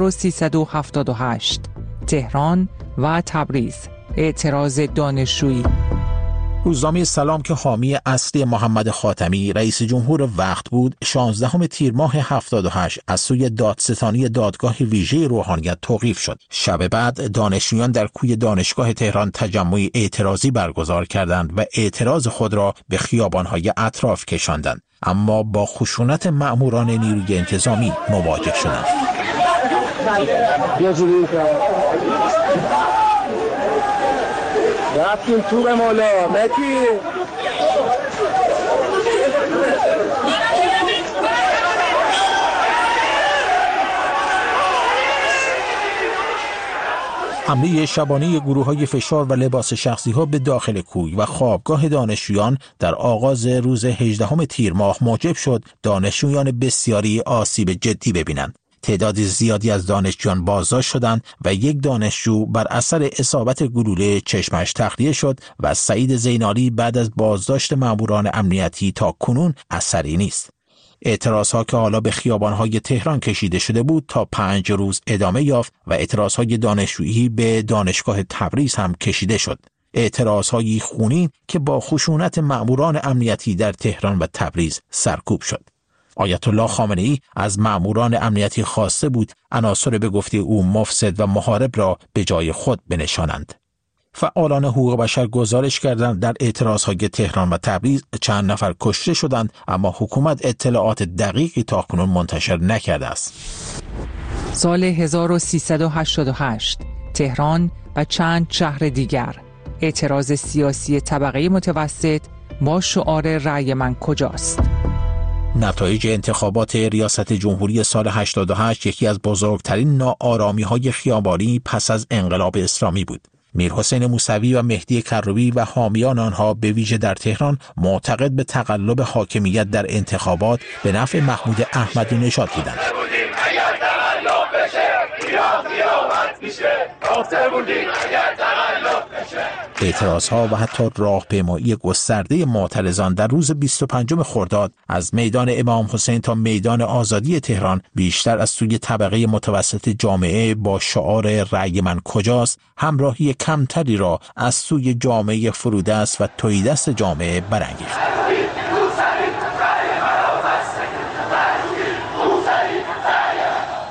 1378 تهران و تبریز، اعتراض دانشجویی. روزنامه سلام که حامی اصلی محمد خاتمی رئیس جمهور وقت بود، 16 تیر ماه 78 از سوی دادستانی دادگاه ویژه روحانیت توقیف شد. شب بعد دانشجویان در کوی دانشگاه تهران تجمع اعتراضی برگزار کردند و اعتراض خود را به خیابان‌های اطراف کشاندند، اما با خشونت مأموران نیروی انتظامی مواجه شدند. رفتیم تو مولا مکی حمله شبانه گروه‌های فشار و لباس شخصی‌ها به داخل کوی و خوابگاه دانشجویان در آغاز روز 18 تیر ماه موجب شد دانشجویان بسیاری آسیب جدی ببینند. تعداد زیادی از دانشجویان بازداشت شدند و یک دانشجو بر اثر اصابت گلوله چشمش تخلیه شد و سعید زینالی بعد از بازداشت ماموران امنیتی تا کنون اثری نیست. اعتراضها که حالا به خیابان‌های تهران کشیده شده بود تا 5 روز ادامه یافت و اعتراضهای دانشجویی به دانشگاه تبریز هم کشیده شد. اعتراضهای خونین که با خشونت ماموران امنیتی در تهران و تبریز سرکوب شد. آیت الله خامنه‌ای از ماموران امنیتی خواسته بود عناصر به گفته او مفسد و محارب را به جای خود بنشانند. فعالان حقوق بشر گزارش کردند در اعتراضهای تهران و تبریز چند نفر کشته شدند، اما حکومت اطلاعات دقیقی تاکنون منتشر نکرده است. سال 1388 تهران و چند شهر دیگر، اعتراض سیاسی طبقه متوسط با شعار رأی من کجاست؟ نتایج انتخابات ریاست جمهوری سال 88 یکی از بزرگترین ناآرامی‌های خیابانی پس از انقلاب اسلامی بود. میرحسین موسوی و مهدی کروبی و حامیان آنها به ویژه در تهران معتقد به تقلب حاکمیت در انتخابات به نفع محمود احمدی نژاد بودند. اعتراضها و حتی راهپیمایی گسترده معترضان در روز 25 خرداد از میدان امام حسین تا میدان آزادی تهران بیشتر از سوی طبقه متوسط جامعه با شعار رأی من کجاست همراهی کمتری را از سوی جامعه فرودست و تهیدست جامعه برانگیخت.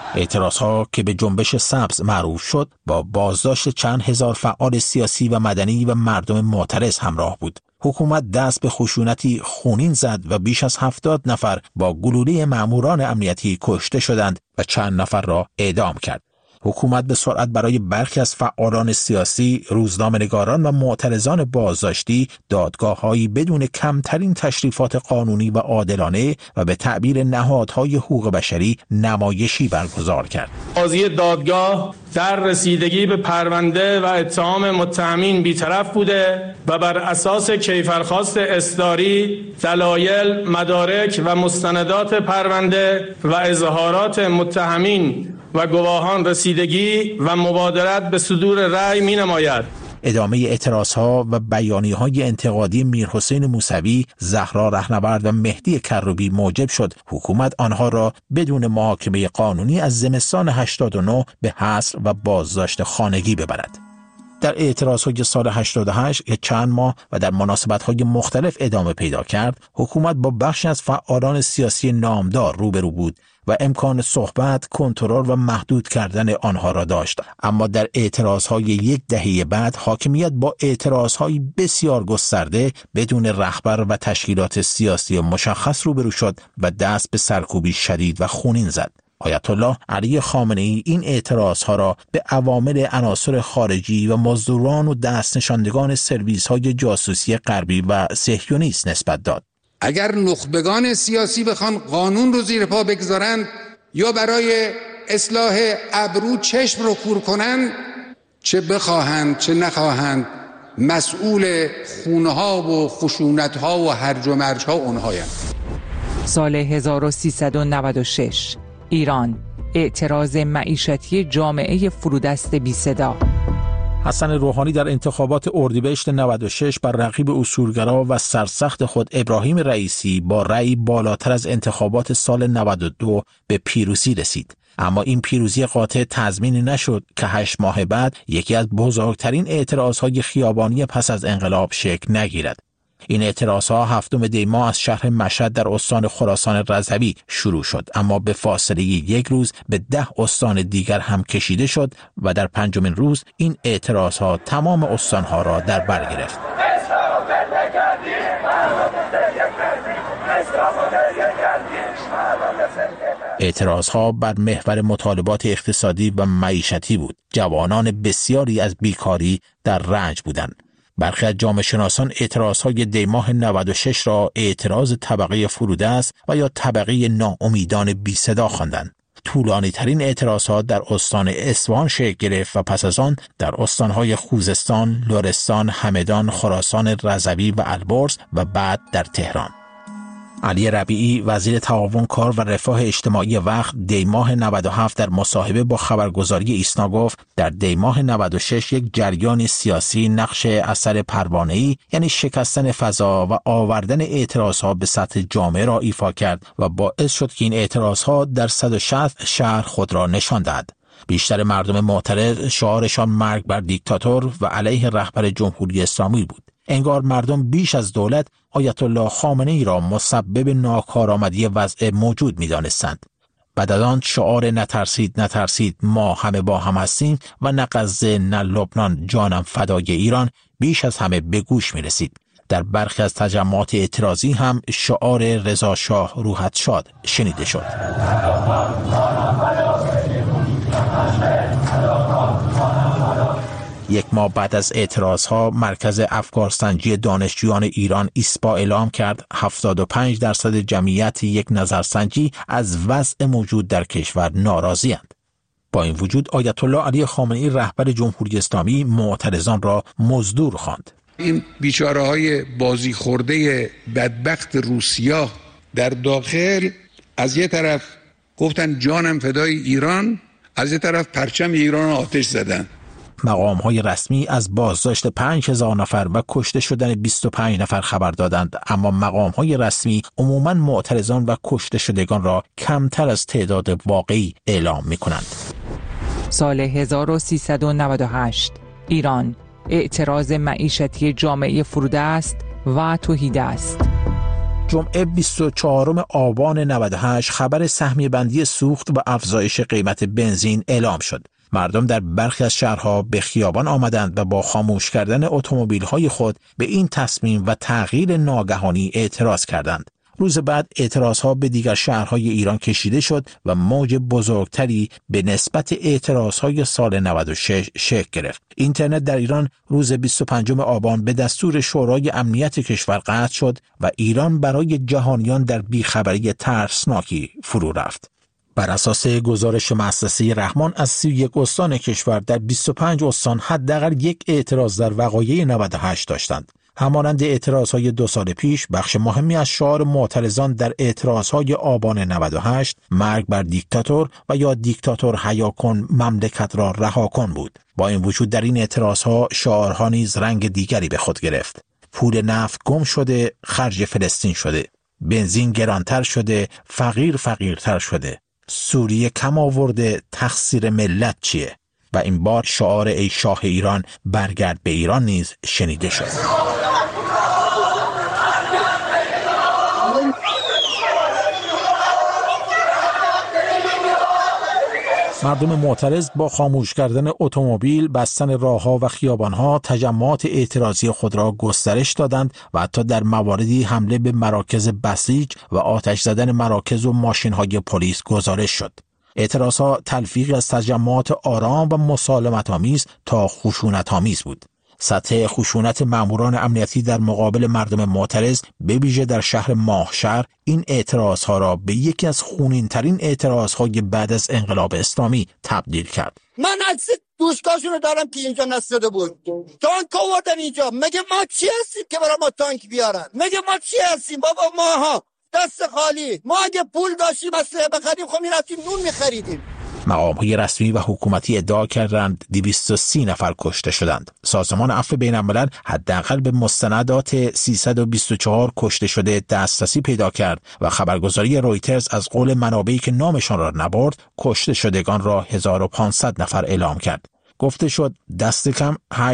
اعتراضها که به جنبش سبز معروف شد با بازداشت چند هزار فعال سیاسی و مدنی و مردم معترض همراه بود. حکومت دست به خشونتی خونین زد و بیش از 70 نفر با گلوله ماموران امنیتی کشته شدند و چند نفر را اعدام کرد. حکومت به سرعت برای برخی از فعالان سیاسی، روزنامه‌نگاران و معترضان بازداشتی دادگاه‌هایی بدون کمترین تشریفات قانونی و عادلانه و به تعبیر نهادهای حقوق بشری نمایشی برگزار کرد. قاضی دادگاه در رسیدگی به پرونده و اتهام متهمین بی‌طرف بوده و بر اساس کیفرخواست اصداری دلایل، مدارک و مستندات پرونده و اظهارات متهمین و گواهان رسیدگی و مبادرت به صدور رأی می‌نماید. ادامه اعتراضها و بیانیه‌های انتقادی میرحسین موسوی، زهرا رهنورد و مهدی کروبی موجب شد حکومت آنها را بدون محاکمه قانونی از زمستان 89 به حصر و بازداشت خانگی ببرد. در اعتراضهای سال 88 که چند ماه و در مناسبت‌های مختلف ادامه پیدا کرد، حکومت با بخشی از فعالان سیاسی نامدار روبرو بود و امکان صحبت، کنترل و محدود کردن آنها را داشت. اما در اعتراضهای یک دهه بعد حاکمیت با اعتراضهای بسیار گسترده بدون رهبر و تشکیلات سیاسی مشخص روبرو شد و دست به سرکوبی شدید و خونین زد. آیت الله علی خامنه‌ای این اعتراضها را به عوامل عناصر خارجی و مزدوران و دست نشاندگان سرویس‌های جاسوسی غربی و صهیونیست نسبت داد. اگر نخبگان سیاسی بخوان قانون رو زیر پا بگذارند یا برای اصلاح ابرو چشم رو کور کنند، چه بخواهند چه نخواهند مسئول خونه‌ها و خشونت‌ها و هرج و مرج‌ها اونهایند. سال 1396 ایران، اعتراض معیشتی جامعه فرودست بی صدا. حسن روحانی در انتخابات اردیبهشت 96 بر رقیب اصولگرا و سرسخت خود ابراهیم رئیسی با رأی بالاتر از انتخابات سال 92 به پیروزی رسید. اما این پیروزی قاطع تضمین نشد که 8 ماه بعد یکی از بزرگترین اعتراضهای خیابانی پس از انقلاب شکل نگیرد. این اعتراضها 7 دی ماه از شهر مشهد در استان خراسان رضوی شروع شد، اما به فاصله یک روز به 10 استان دیگر هم کشیده شد و در 5مین روز این اعتراضها تمام استانها را در بر گرفت. اعتراضها بر محور مطالبات اقتصادی و معیشتی بود. جوانان بسیاری از بیکاری در رنج بودند. برخی از جامعه شناسان اعتراضهای دی ماه 96 را اعتراض طبقه فرودست و یا طبقه ناامیدان بی صدا خواندند. طولانی ترین اعتراضها در استان اصفهان شکل گرفت و پس از آن در استانهای خوزستان، لرستان، همدان، خراسان رضوی و البرز و بعد در تهران. علی ربیعی وزیر تعاون کار و رفاه اجتماعی وقت دی ماه 97 در مصاحبه با خبرگزاری ایسنا گفت در دی ماه 96 یک جریان سیاسی نقش اثر پروانه‌ای یعنی شکستن فضا و آوردن اعتراضها به سطح جامعه را ایفا کرد و باعث شد که این اعتراضها در 160 شهر خود را نشان دهد. بیشتر مردم معترض شعارشان مرگ بر دیکتاتور و علیه رهبر جمهوری اسلامی بود. انگار مردم بیش از دولت آیت الله خامنه‌ای را مسبب ناکارآمدی وضع موجود می‌دانستند. بعد از آن شعار نترسید نترسید ما همه با هم هستیم و نه غزه نه لبنان جانم فدای ایران بیش از همه به گوش می‌رسید. در برخی از تجمعات اعتراضی هم شعار رضا شاه روحت شاد شنیده شد. یک ماه بعد از اعتراضها مرکز افکارسنجی دانشجویان ایران ایسپا اعلام کرد 75% جمعیت یک نظرسنجی از وضع موجود در کشور ناراضی‌اند. با این وجود آیت الله علی خامنه‌ای رهبر جمهوری اسلامی معترضان را مزدور خواند. این بیچاره‌های بازی خورده بدبخت روسیا در داخل از یه طرف گفتن جانم فدای ایران، از یه طرف پرچم ایران آتش زدن. مقام‌های رسمی از بازداشت 5000 نفر و کشته شدن 25 نفر خبر دادند، اما مقام‌های رسمی عموماً معترضان و کشته شدگان را کمتر از تعداد واقعی اعلام می‌کنند. سال 1398 ایران، اعتراض معیشتی جامعه فرودست و توحیدست. جمعه 24 آبان 98 خبر سهمیه بندی سوخت و افزایش قیمت بنزین اعلام شد. مردم در برخی از شهرها به خیابان آمدند و با خاموش کردن اتومبیل‌های خود به این تصمیم و تغییر ناگهانی اعتراض کردند. روز بعد اعتراضها به دیگر شهرهای ایران کشیده شد و موج بزرگتری به نسبت اعتراضهای سال 96 شکل گرفت. اینترنت در ایران روز 25 آبان به دستور شورای امنیت کشور قطع شد و ایران برای جهانیان در بیخبری ترسناکی فرو رفت. بر اساس گزارش مؤسسه رحمان از 31 استان کشور در 25 استان حداقل یک اعتراض در وقایع 98 داشتند. همانند اعتراضهای 2 سال پیش، بخش مهمی از شعار معترضان در اعتراضهای آبان 98 مرگ بر دیکتاتور و یا دیکتاتور حیا کن مملکت را رها کن بود. با این وجود در این اعتراضها شعارها نیز رنگ دیگری به خود گرفت. پول نفت گم شده، خرج فلسطین شده. بنزین گرانتر شده، فقیرتر شده. سوریه کم آورده، تقصیر ملت چیه؟ و این بار شعار ای شاه ایران برگرد به ایران نیز شنیده شد. مردم معترض با خاموش کردن اتومبیل، بستن راه‌ها و خیابان‌ها تجمعات اعتراضی خود را گسترش دادند و حتی در مواردی حمله به مراکز بسیج و آتش زدن مراکز و ماشین‌های پلیس گزارش شد. اعتراضها تلفیقی از تجمعات آرام و مسالمت‌آمیز تا خشونت‌آمیز بود. سطح خشونت ماموران امنیتی در مقابل مردم معترض به ویژه در شهر ماهشهر این اعتراضها را به یکی از خونین‌ترین اعتراضهای بعد از انقلاب اسلامی تبدیل کرد. من عکس دوستاشونو دارم که اینجا نصده بود. تانک آوردن اینجا. مگه ما چی هستیم که برای ما تانک بیارن؟ مگه ما چی هستیم بابا؟ ماها دست خالی. ما اگه پول داشتیم اسلحه بخریم خب میرفتیم نون میخریدیم. مقام‌های رسمی و حکومتی ادعا کردند 230 نفر کشته شدند. سازمان عفو بین‌الملل حداقل به مستندات 324 کشته شده دسترسی پیدا کرد و خبرگزاری رویترز از قول منابعی که نامشان را نبرد کشته شدگان را 1500 نفر اعلام کرد. گفته شد دست کم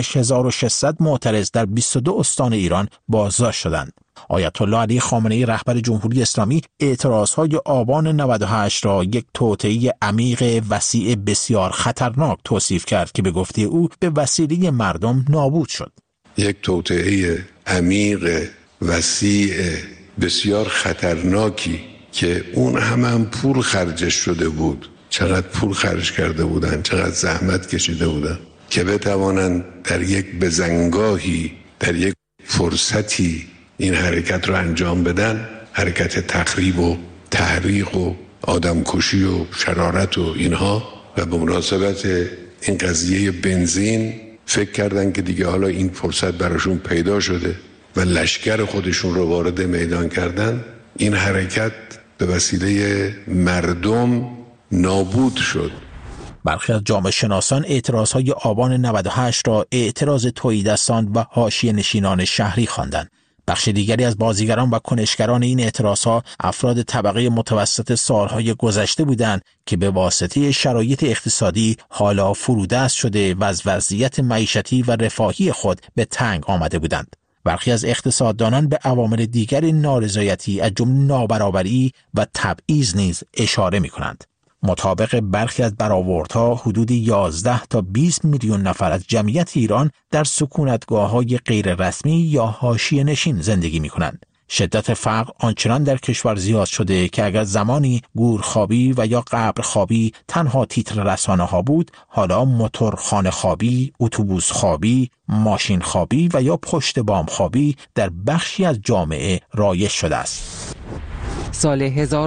8600 معترض در 22 استان ایران بازداشت شدند. آیت الله علی خامنه‌ای رهبر جمهوری اسلامی اعتراضهای آبان 98 را یک توطئه عمیق وسیع بسیار خطرناک توصیف کرد که به گفته او به وسیله مردم نابود شد. یک توطئه عمیق وسیع بسیار خطرناکی که اون هم پول خرجش شده بود. چقدر پول خرج کرده بودن، چقدر زحمت کشیده بودن که بتوانند در یک بزنگاهی، در یک فرصتی این حرکت رو انجام بدن. حرکت تخریب و تحریق و آدمکشی و شرارت و اینها. و به مناسبت این قضیه بنزین فکر کردن که دیگه حالا این فرصت براشون پیدا شده و لشکر خودشون رو وارد میدان کردن. این حرکت به وسیله مردم نابود شد. برخی از جامعه شناسان اعتراضهای آبان 98 را اعتراض تهیدستان و حاشیه نشینان شهری خواندند. بخش دیگری از بازیگران و کنشگران این اعتراضها افراد طبقه متوسط سالهای گذشته بودند که به واسطه شرایط اقتصادی حالا فرودست شده و از وضعیت معیشتی و رفاهی خود به تنگ آمده بودند. برخی از اقتصاددانان به عوامل دیگر نارضایتی از جمله نابرابری و تبعیض نیز اشاره می‌کنند. مطابق برخی از برآوردها حدود 11 تا 20 میلیون نفر از جمعیت ایران در سکونتگاه‌های غیر رسمی یا حاشیه نشین زندگی می‌کنند. شدت فقر آنچنان در کشور زیاد شده که اگر زمانی گورخوابی و یا قبرخوابی تنها تیتر رسانه‌ها بود، حالا موتورخانه خوابی، اتوبوس خوابی، ماشین خوابی و یا پشت بام خوابی در بخشی از جامعه رایج شده است. سال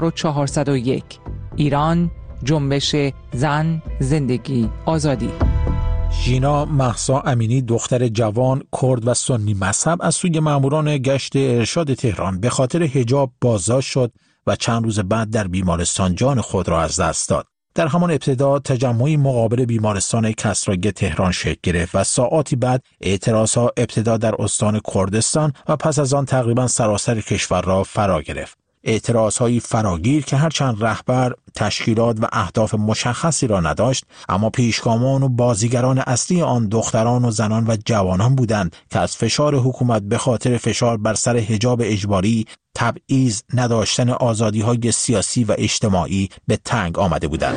1401 ایران، جنبش زن، زندگی، آزادی. ژینا مهسا امینی دختر جوان کرد و سنی مذهب از سوی ماموران گشت ارشاد تهران به خاطر حجاب بازداشت شد و چند روز بعد در بیمارستان جان خود را از دست داد. در همان ابتدا تجمعی مقابل بیمارستان کسرایی تهران شکل گرفت و ساعاتی بعد اعتراضها ابتدا در استان کردستان و پس از آن تقریبا سراسر کشور را فرا گرفت. اعتراضهای فراگیر که هرچند رهبر تشکیلات و اهداف مشخصی را نداشت، اما پیشگامان و بازیگران اصلی آن دختران و زنان و جوانان بودند که از فشار حکومت به خاطر فشار بر سر حجاب اجباری، تبعیض، نداشتن آزادی‌های سیاسی و اجتماعی به تنگ آمده بودند.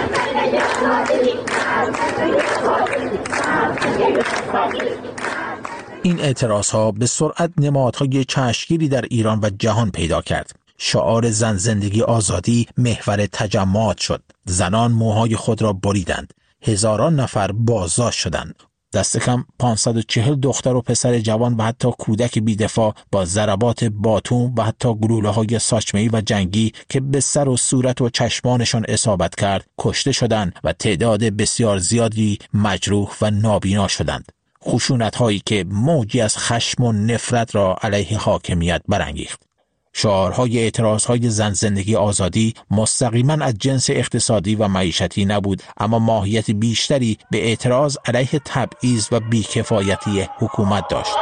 این اعتراضها به سرعت نمادهای چشمگیری در ایران و جهان پیدا کرد. شعار زن زندگی آزادی محور تجمعات شد. زنان موهای خود را بریدند. هزاران نفر بازداشت شدند. دست کم 540 دختر و پسر جوان و حتی کودک بی‌دفاع با ضربات باتوم و حتی گلوله‌های ساچمه‌ای و جنگی که به سر و صورت و چشمانشان اصابت کرد کشته شدند و تعداد بسیار زیادی مجروح و نابینا شدند. خشونت‌هایی که موجی از خشم و نفرت را علیه حاکمیت برانگیخت. شعارهای اعتراضهای زن زندگی آزادی مستقیما از جنس اقتصادی و معیشتی نبود، اما ماهیت بیشتری به اعتراض علیه تبعیض و بیکفایتی حکومت داشت.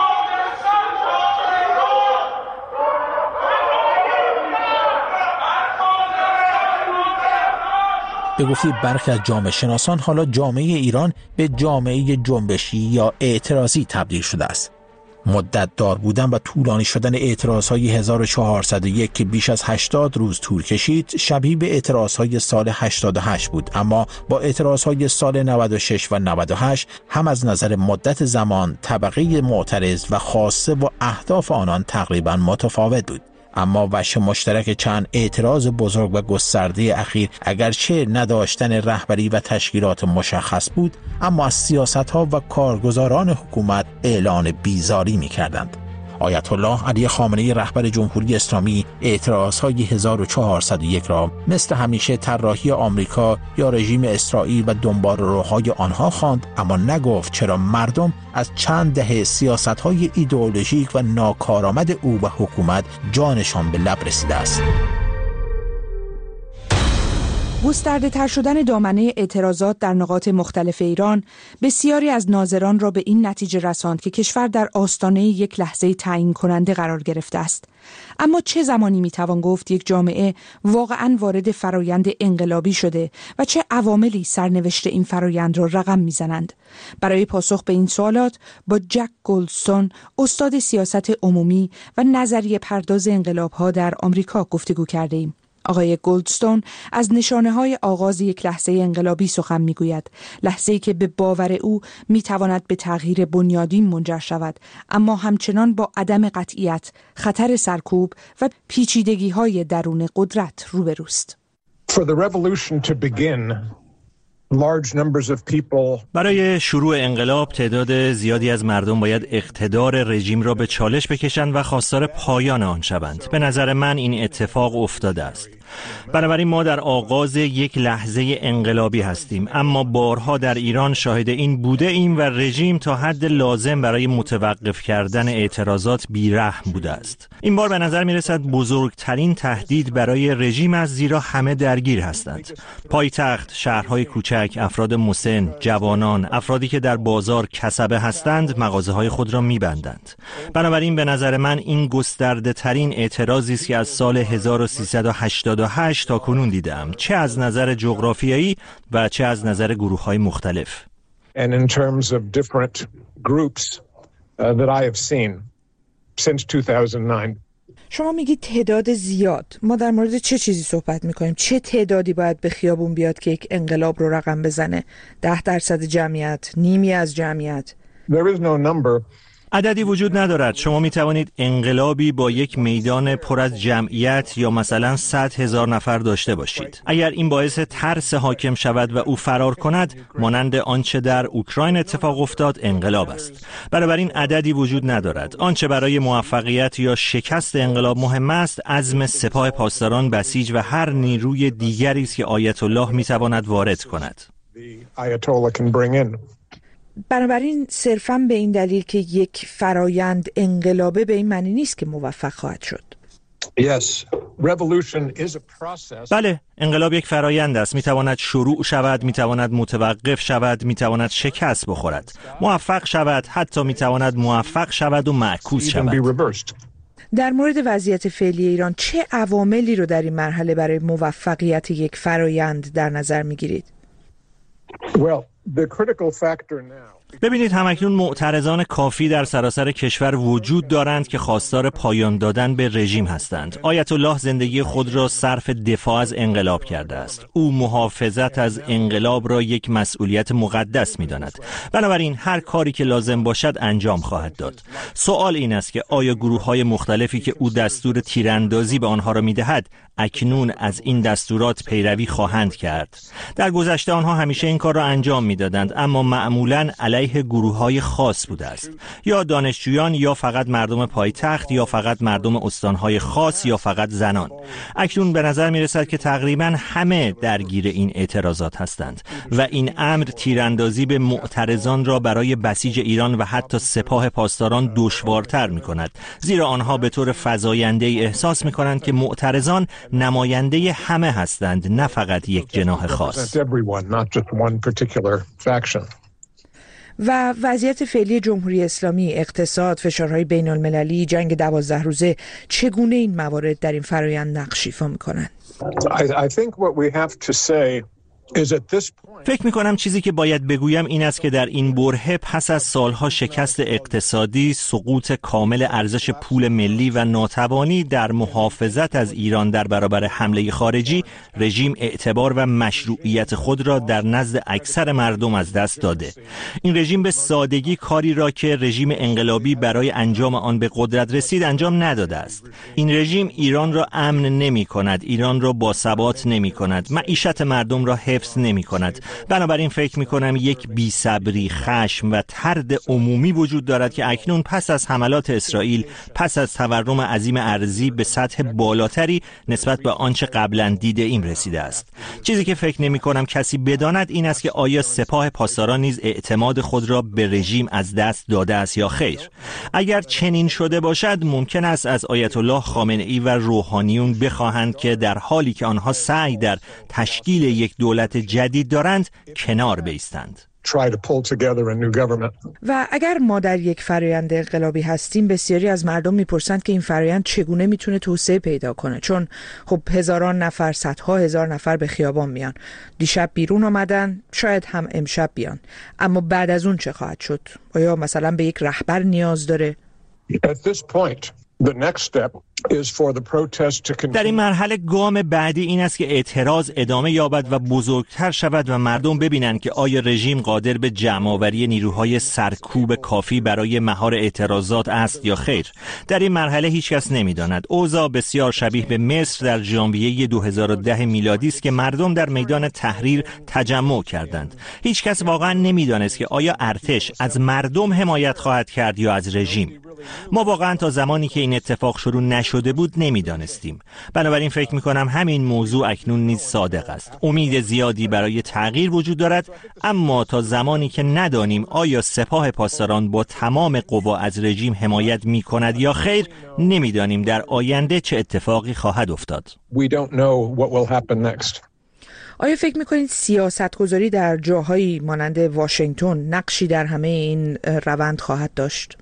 به گفته برخی از جامعه شناسان، حالا جامعه ایران به جامعه جنبشی یا اعتراضی تبدیل شده است. مدت دار بودن و طولانی شدن اعتراضهای 1401 که بیش از 80 روز طول کشید شبیه به اعتراضهای سال 88 بود، اما با اعتراضهای سال 96 و 98 هم از نظر مدت زمان، طبقه معترض و خواسته و اهداف آنان تقریبا متفاوت بود. اما وجه مشترک چند اعتراض بزرگ و گسترده اخیر اگرچه نداشتن رهبری و تشکیلات مشخص بود، اما از سیاست‌ها و کارگزاران حکومت اعلان بیزاری می‌کردند. آیت الله علی خامنه‌ای رهبر جمهوری اسلامی اعتراضهای 1401 را مثل همیشه طراحی آمریکا یا رژیم اسرائیل و دنباله‌روهای آنها خواند، اما نگفت چرا مردم از چند دهه سیاست‌های ایدئولوژیک و ناکارآمد او و حکومت جانشان به لب رسیده است. گسترده تر شدن دامنه اعتراضات در نقاط مختلف ایران بسیاری از ناظران را به این نتیجه رساند که کشور در آستانه یک لحظه تعیین کننده قرار گرفته است. اما چه زمانی میتوان گفت یک جامعه واقعاً وارد فرایند انقلابی شده و چه عواملی سرنوشت این فرایند را رقم میزنند؟ برای پاسخ به این سوالات با جک گلدستون، استاد سیاست عمومی و نظریه پرداز انقلاب‌ها در آمریکا گفتگو کردیم. آقای گلدستون از نشانه‌های آغاز یک لحظه انقلابی سخن می‌گوید، لحظه‌ای که به باور او می‌تواند به تغییر بنیادین منجر شود، اما همچنان با عدم قطعیت، خطر سرکوب و پیچیدگی‌های درون قدرت روبروست. برای شروع انقلاب تعداد زیادی از مردم باید اقتدار رژیم را به چالش بکشند و خواستار پایان آن شوند. به نظر من این اتفاق افتاده است. بنابراین ما در آغاز یک لحظه انقلابی هستیم، اما بارها در ایران شاهد این بوده ایم و رژیم تا حد لازم برای متوقف کردن اعتراضات بیرحم بوده است. این بار به نظر می رسد بزرگترین تهدید برای رژیم است، زیرا همه درگیر هستند. پایتخت، شهرهای کوچک، افراد مسن، جوانان، افرادی که در بازار کسبه هستند مغازه‌های خود را می‌بندند. بنابراین به نظر من این گسترده ترین اعتراضی است که از سال 1388 تا کنون دیدم، چه از نظر جغرافیایی و چه از نظر گروه‌های مختلف. And in terms of different groups that I have seen since 2009. شما میگید تعداد زیاد. ما در مورد چه چیزی صحبت میکنیم؟ چه تعدادی باید به خیابون بیاد که یک انقلاب رو رقم بزنه؟ 10% جمعیت؟ نیمی از جمعیت؟ There is no number. عددی وجود ندارد. شما می توانید انقلابی با یک میدان پر از جمعیت یا مثلا 100,000 نفر داشته باشید. اگر این باعث ترس حاکم شود و او فرار کند، مانند آنچه در اوکراین اتفاق افتاد، انقلاب است. بنابراین عددی وجود ندارد. آنچه برای موفقیت یا شکست انقلاب مهم است، عزم سپاه پاسداران بسیج و هر نیروی دیگری است که آیت الله می تواند وارد کند. بنابراین صرفاً به این دلیل که یک فرایند انقلابه به این معنی نیست که موفق خواهد شد. بله، انقلاب یک فرایند است. میتواند شروع شود، میتواند متوقف شود، میتواند شکست بخورد، موفق شود، حتی میتواند موفق شود و معکوس شود. در مورد وضعیت فعلی ایران چه عواملی رو در این مرحله برای موفقیت یک فرایند در نظر میگیرید؟ Well, the critical factor now. ببینید همکنون معترضان کافی در سراسر کشور وجود دارند که خواستار پایان دادن به رژیم هستند. آیت الله زندگی خود را صرف دفاع از انقلاب کرده است. او محافظت از انقلاب را یک مسئولیت مقدس می‌داند. بنابراین هر کاری که لازم باشد انجام خواهد داد. سوال این است که آیا گروه‌های مختلفی که او دستور تیراندازی به آنها را می‌دهد اکنون از این دستورات پیروی خواهند کرد؟ در گذشته آنها همیشه این کار را انجام می‌دادند، اما معمولاً علیه گروه‌های خاص بوده است، یا دانشجویان، یا فقط مردم پایتخت، یا فقط مردم استان‌های خاص، یا فقط زنان. اکنون به نظر می‌رسد که تقریباً همه درگیر این اعتراضات هستند و این امر تیراندازی به معترضان را برای بسیج ایران و حتی سپاه پاسداران دشوارتر می‌کند، زیرا آنها به طور فزاینده‌ای احساس می‌کنند که معترضان نماینده همه هستند، نه فقط یک جناح خاص. و وضعیت فعلی جمهوری اسلامی، اقتصاد، فشارهای بین المللی، جنگ 12 روزه، چگونه این موارد در این فرایند نقش ایفا می‌کنند؟ فکر می‌کنم چیزی که باید بگویم این است که در این برهه پس از سالها شکست اقتصادی، سقوط کامل ارزش پول ملی و ناتوانی در محافظت از ایران در برابر حمله خارجی، رژیم اعتبار و مشروعیت خود را در نزد اکثر مردم از دست داده. این رژیم به سادگی کاری را که رژیم انقلابی برای انجام آن به قدرت رسید انجام نداده است. این رژیم ایران را امن نمی‌کند، ایران را باثبات نمی‌کند، معیشت مردم را حفظ نمی‌کند. بنابراین فکر می‌کنم یک بی‌صبری، خشم و طرد عمومی وجود دارد که اکنون پس از حملات اسرائیل، پس از تورم عظیم ارزی به سطح بالاتری نسبت به آنچه قبلا دیده ایم رسیده است. چیزی که فکر نمی‌کنم کسی بداند این است که آیا سپاه پاسداران نیز اعتماد خود را به رژیم از دست داده است یا خیر. اگر چنین شده باشد ممکن است از آیت الله خامنه‌ای و روحانیون بخواهند که در حالی که آنها سعی در تشکیل یک دولت جدید دارند کنار بایستند. و اگر ما در یک فرآیند انقلابی هستیم، بسیاری از مردم میپرسند که این فرآیند چگونه میتونه توسعه پیدا کنه، چون خب هزاران نفر، صدها هزار نفر به خیابان میان. دیشب بیرون آمدن، شاید هم امشب بیان، اما بعد از اون چه خواهد شد؟ آیا مثلا به یک رهبر نیاز داره؟ در این مرحله گام بعدی این است که اعتراض ادامه یابد و بزرگتر شود و مردم ببینند که آیا رژیم قادر به جمع‌آوری نیروهای سرکوب کافی برای مهار اعتراضات است یا خیر. در این مرحله هیچ کس نمی‌داند. اوضاع بسیار شبیه به مصر در ژانویه 2010 میلادی است که مردم در میدان تحریر تجمع کردند. هیچ کس واقعا نمی‌دانست که آیا ارتش از مردم حمایت خواهد کرد یا از رژیم. ما واقعا تا زمانی که این اتفاق شروع نشده بود نمیدانستیم. بنابراین فکر میکنم همین موضوع اکنون نیز صادق است. امید زیادی برای تغییر وجود دارد، اما تا زمانی که ندانیم آیا سپاه پاسداران با تمام قوا از رژیم حمایت میکند یا خیر، نمیدانیم در آینده چه اتفاقی خواهد افتاد. آیا فکر میکنید سیاستگذاری در جاهایی مانند واشنگتن نقشی در همه این روند خواهد داشت؟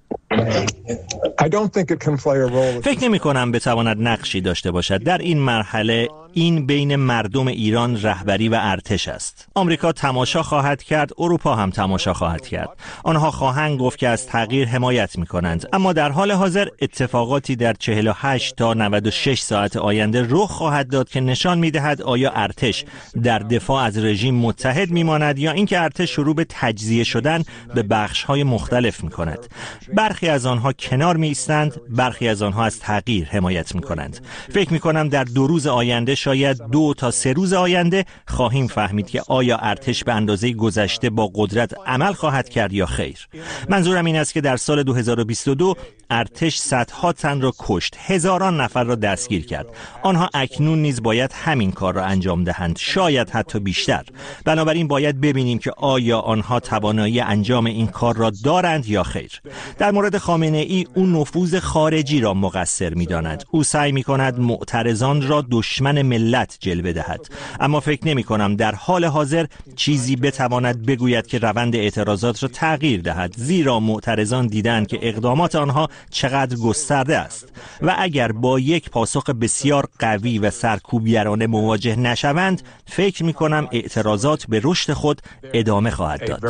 فکر نمی کنم بتواند نقشی داشته باشد. در این مرحله این بین مردم ایران، رهبری و ارتش است. آمریکا تماشا خواهد کرد، اروپا هم تماشا خواهد کرد. آنها خواهند گفت که از تغییر حمایت می کنند، اما در حال حاضر اتفاقاتی در 48 تا 96 ساعت آینده رخ خواهد داد که نشان می دهد آیا ارتش در دفاع از رژیم متحد می ماند یا اینکه ارتش شروع به تجزیه شدن به بخش‌های مختلف می کند. برخی از آنها کنار می ایستند، برخی از آنها از تغییر حمایت می کنند. فکر می کنم در 2 روز آینده، شاید 2 تا 3 روز آینده خواهیم فهمید که آیا ارتش به اندازه گذشته با قدرت عمل خواهد کرد یا خیر. منظورم این است که در سال 2022 ارتش صدها تن را کشت، هزاران نفر را دستگیر کرد. آنها اکنون نیز باید همین کار را انجام دهند، شاید حتی بیشتر. بنابراین باید ببینیم که آیا آنها توانایی انجام این کار را دارند یا خیر. در مورد خامنه‌ای، او نفوذ خارجی را مقصر می‌داند. او سعی می‌کند معترضان را دشمن ملت جلوه دهد. اما فکر نمی کنم در حال حاضر چیزی بتواند بگوید که روند اعتراضات را تغییر دهد، زیرا معترضان دیدند که اقدامات آنها چقدر گسترده است و اگر با یک پاسخ بسیار قوی و سرکوبگرانه مواجه نشوند، فکر می کنم اعتراضات به رشد خود ادامه خواهد داد.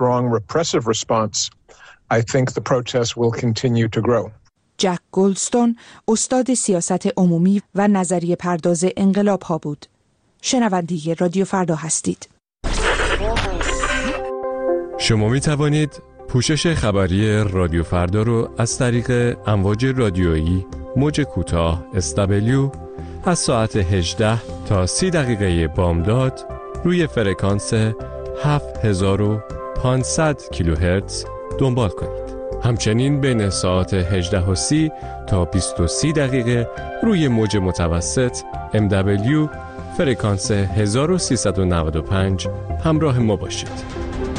جک گلدستون استاد سیاست عمومی و نظریه پرداز انقلاب ها بود. شنونده رادیو فردا هستید. شما می توانید پوشش خبری رادیو فردا رو از طریق امواج رادیویی موج کوتاه SW از ساعت 18 تا 30 دقیقه بامداد روی فرکانس 7500 کیلوهرتز دنبال کنید. همچنین بین ساعت 18:30 تا 20:30 دقیقه روی موج متوسط MW فرکانس 1395 همراه ما باشید.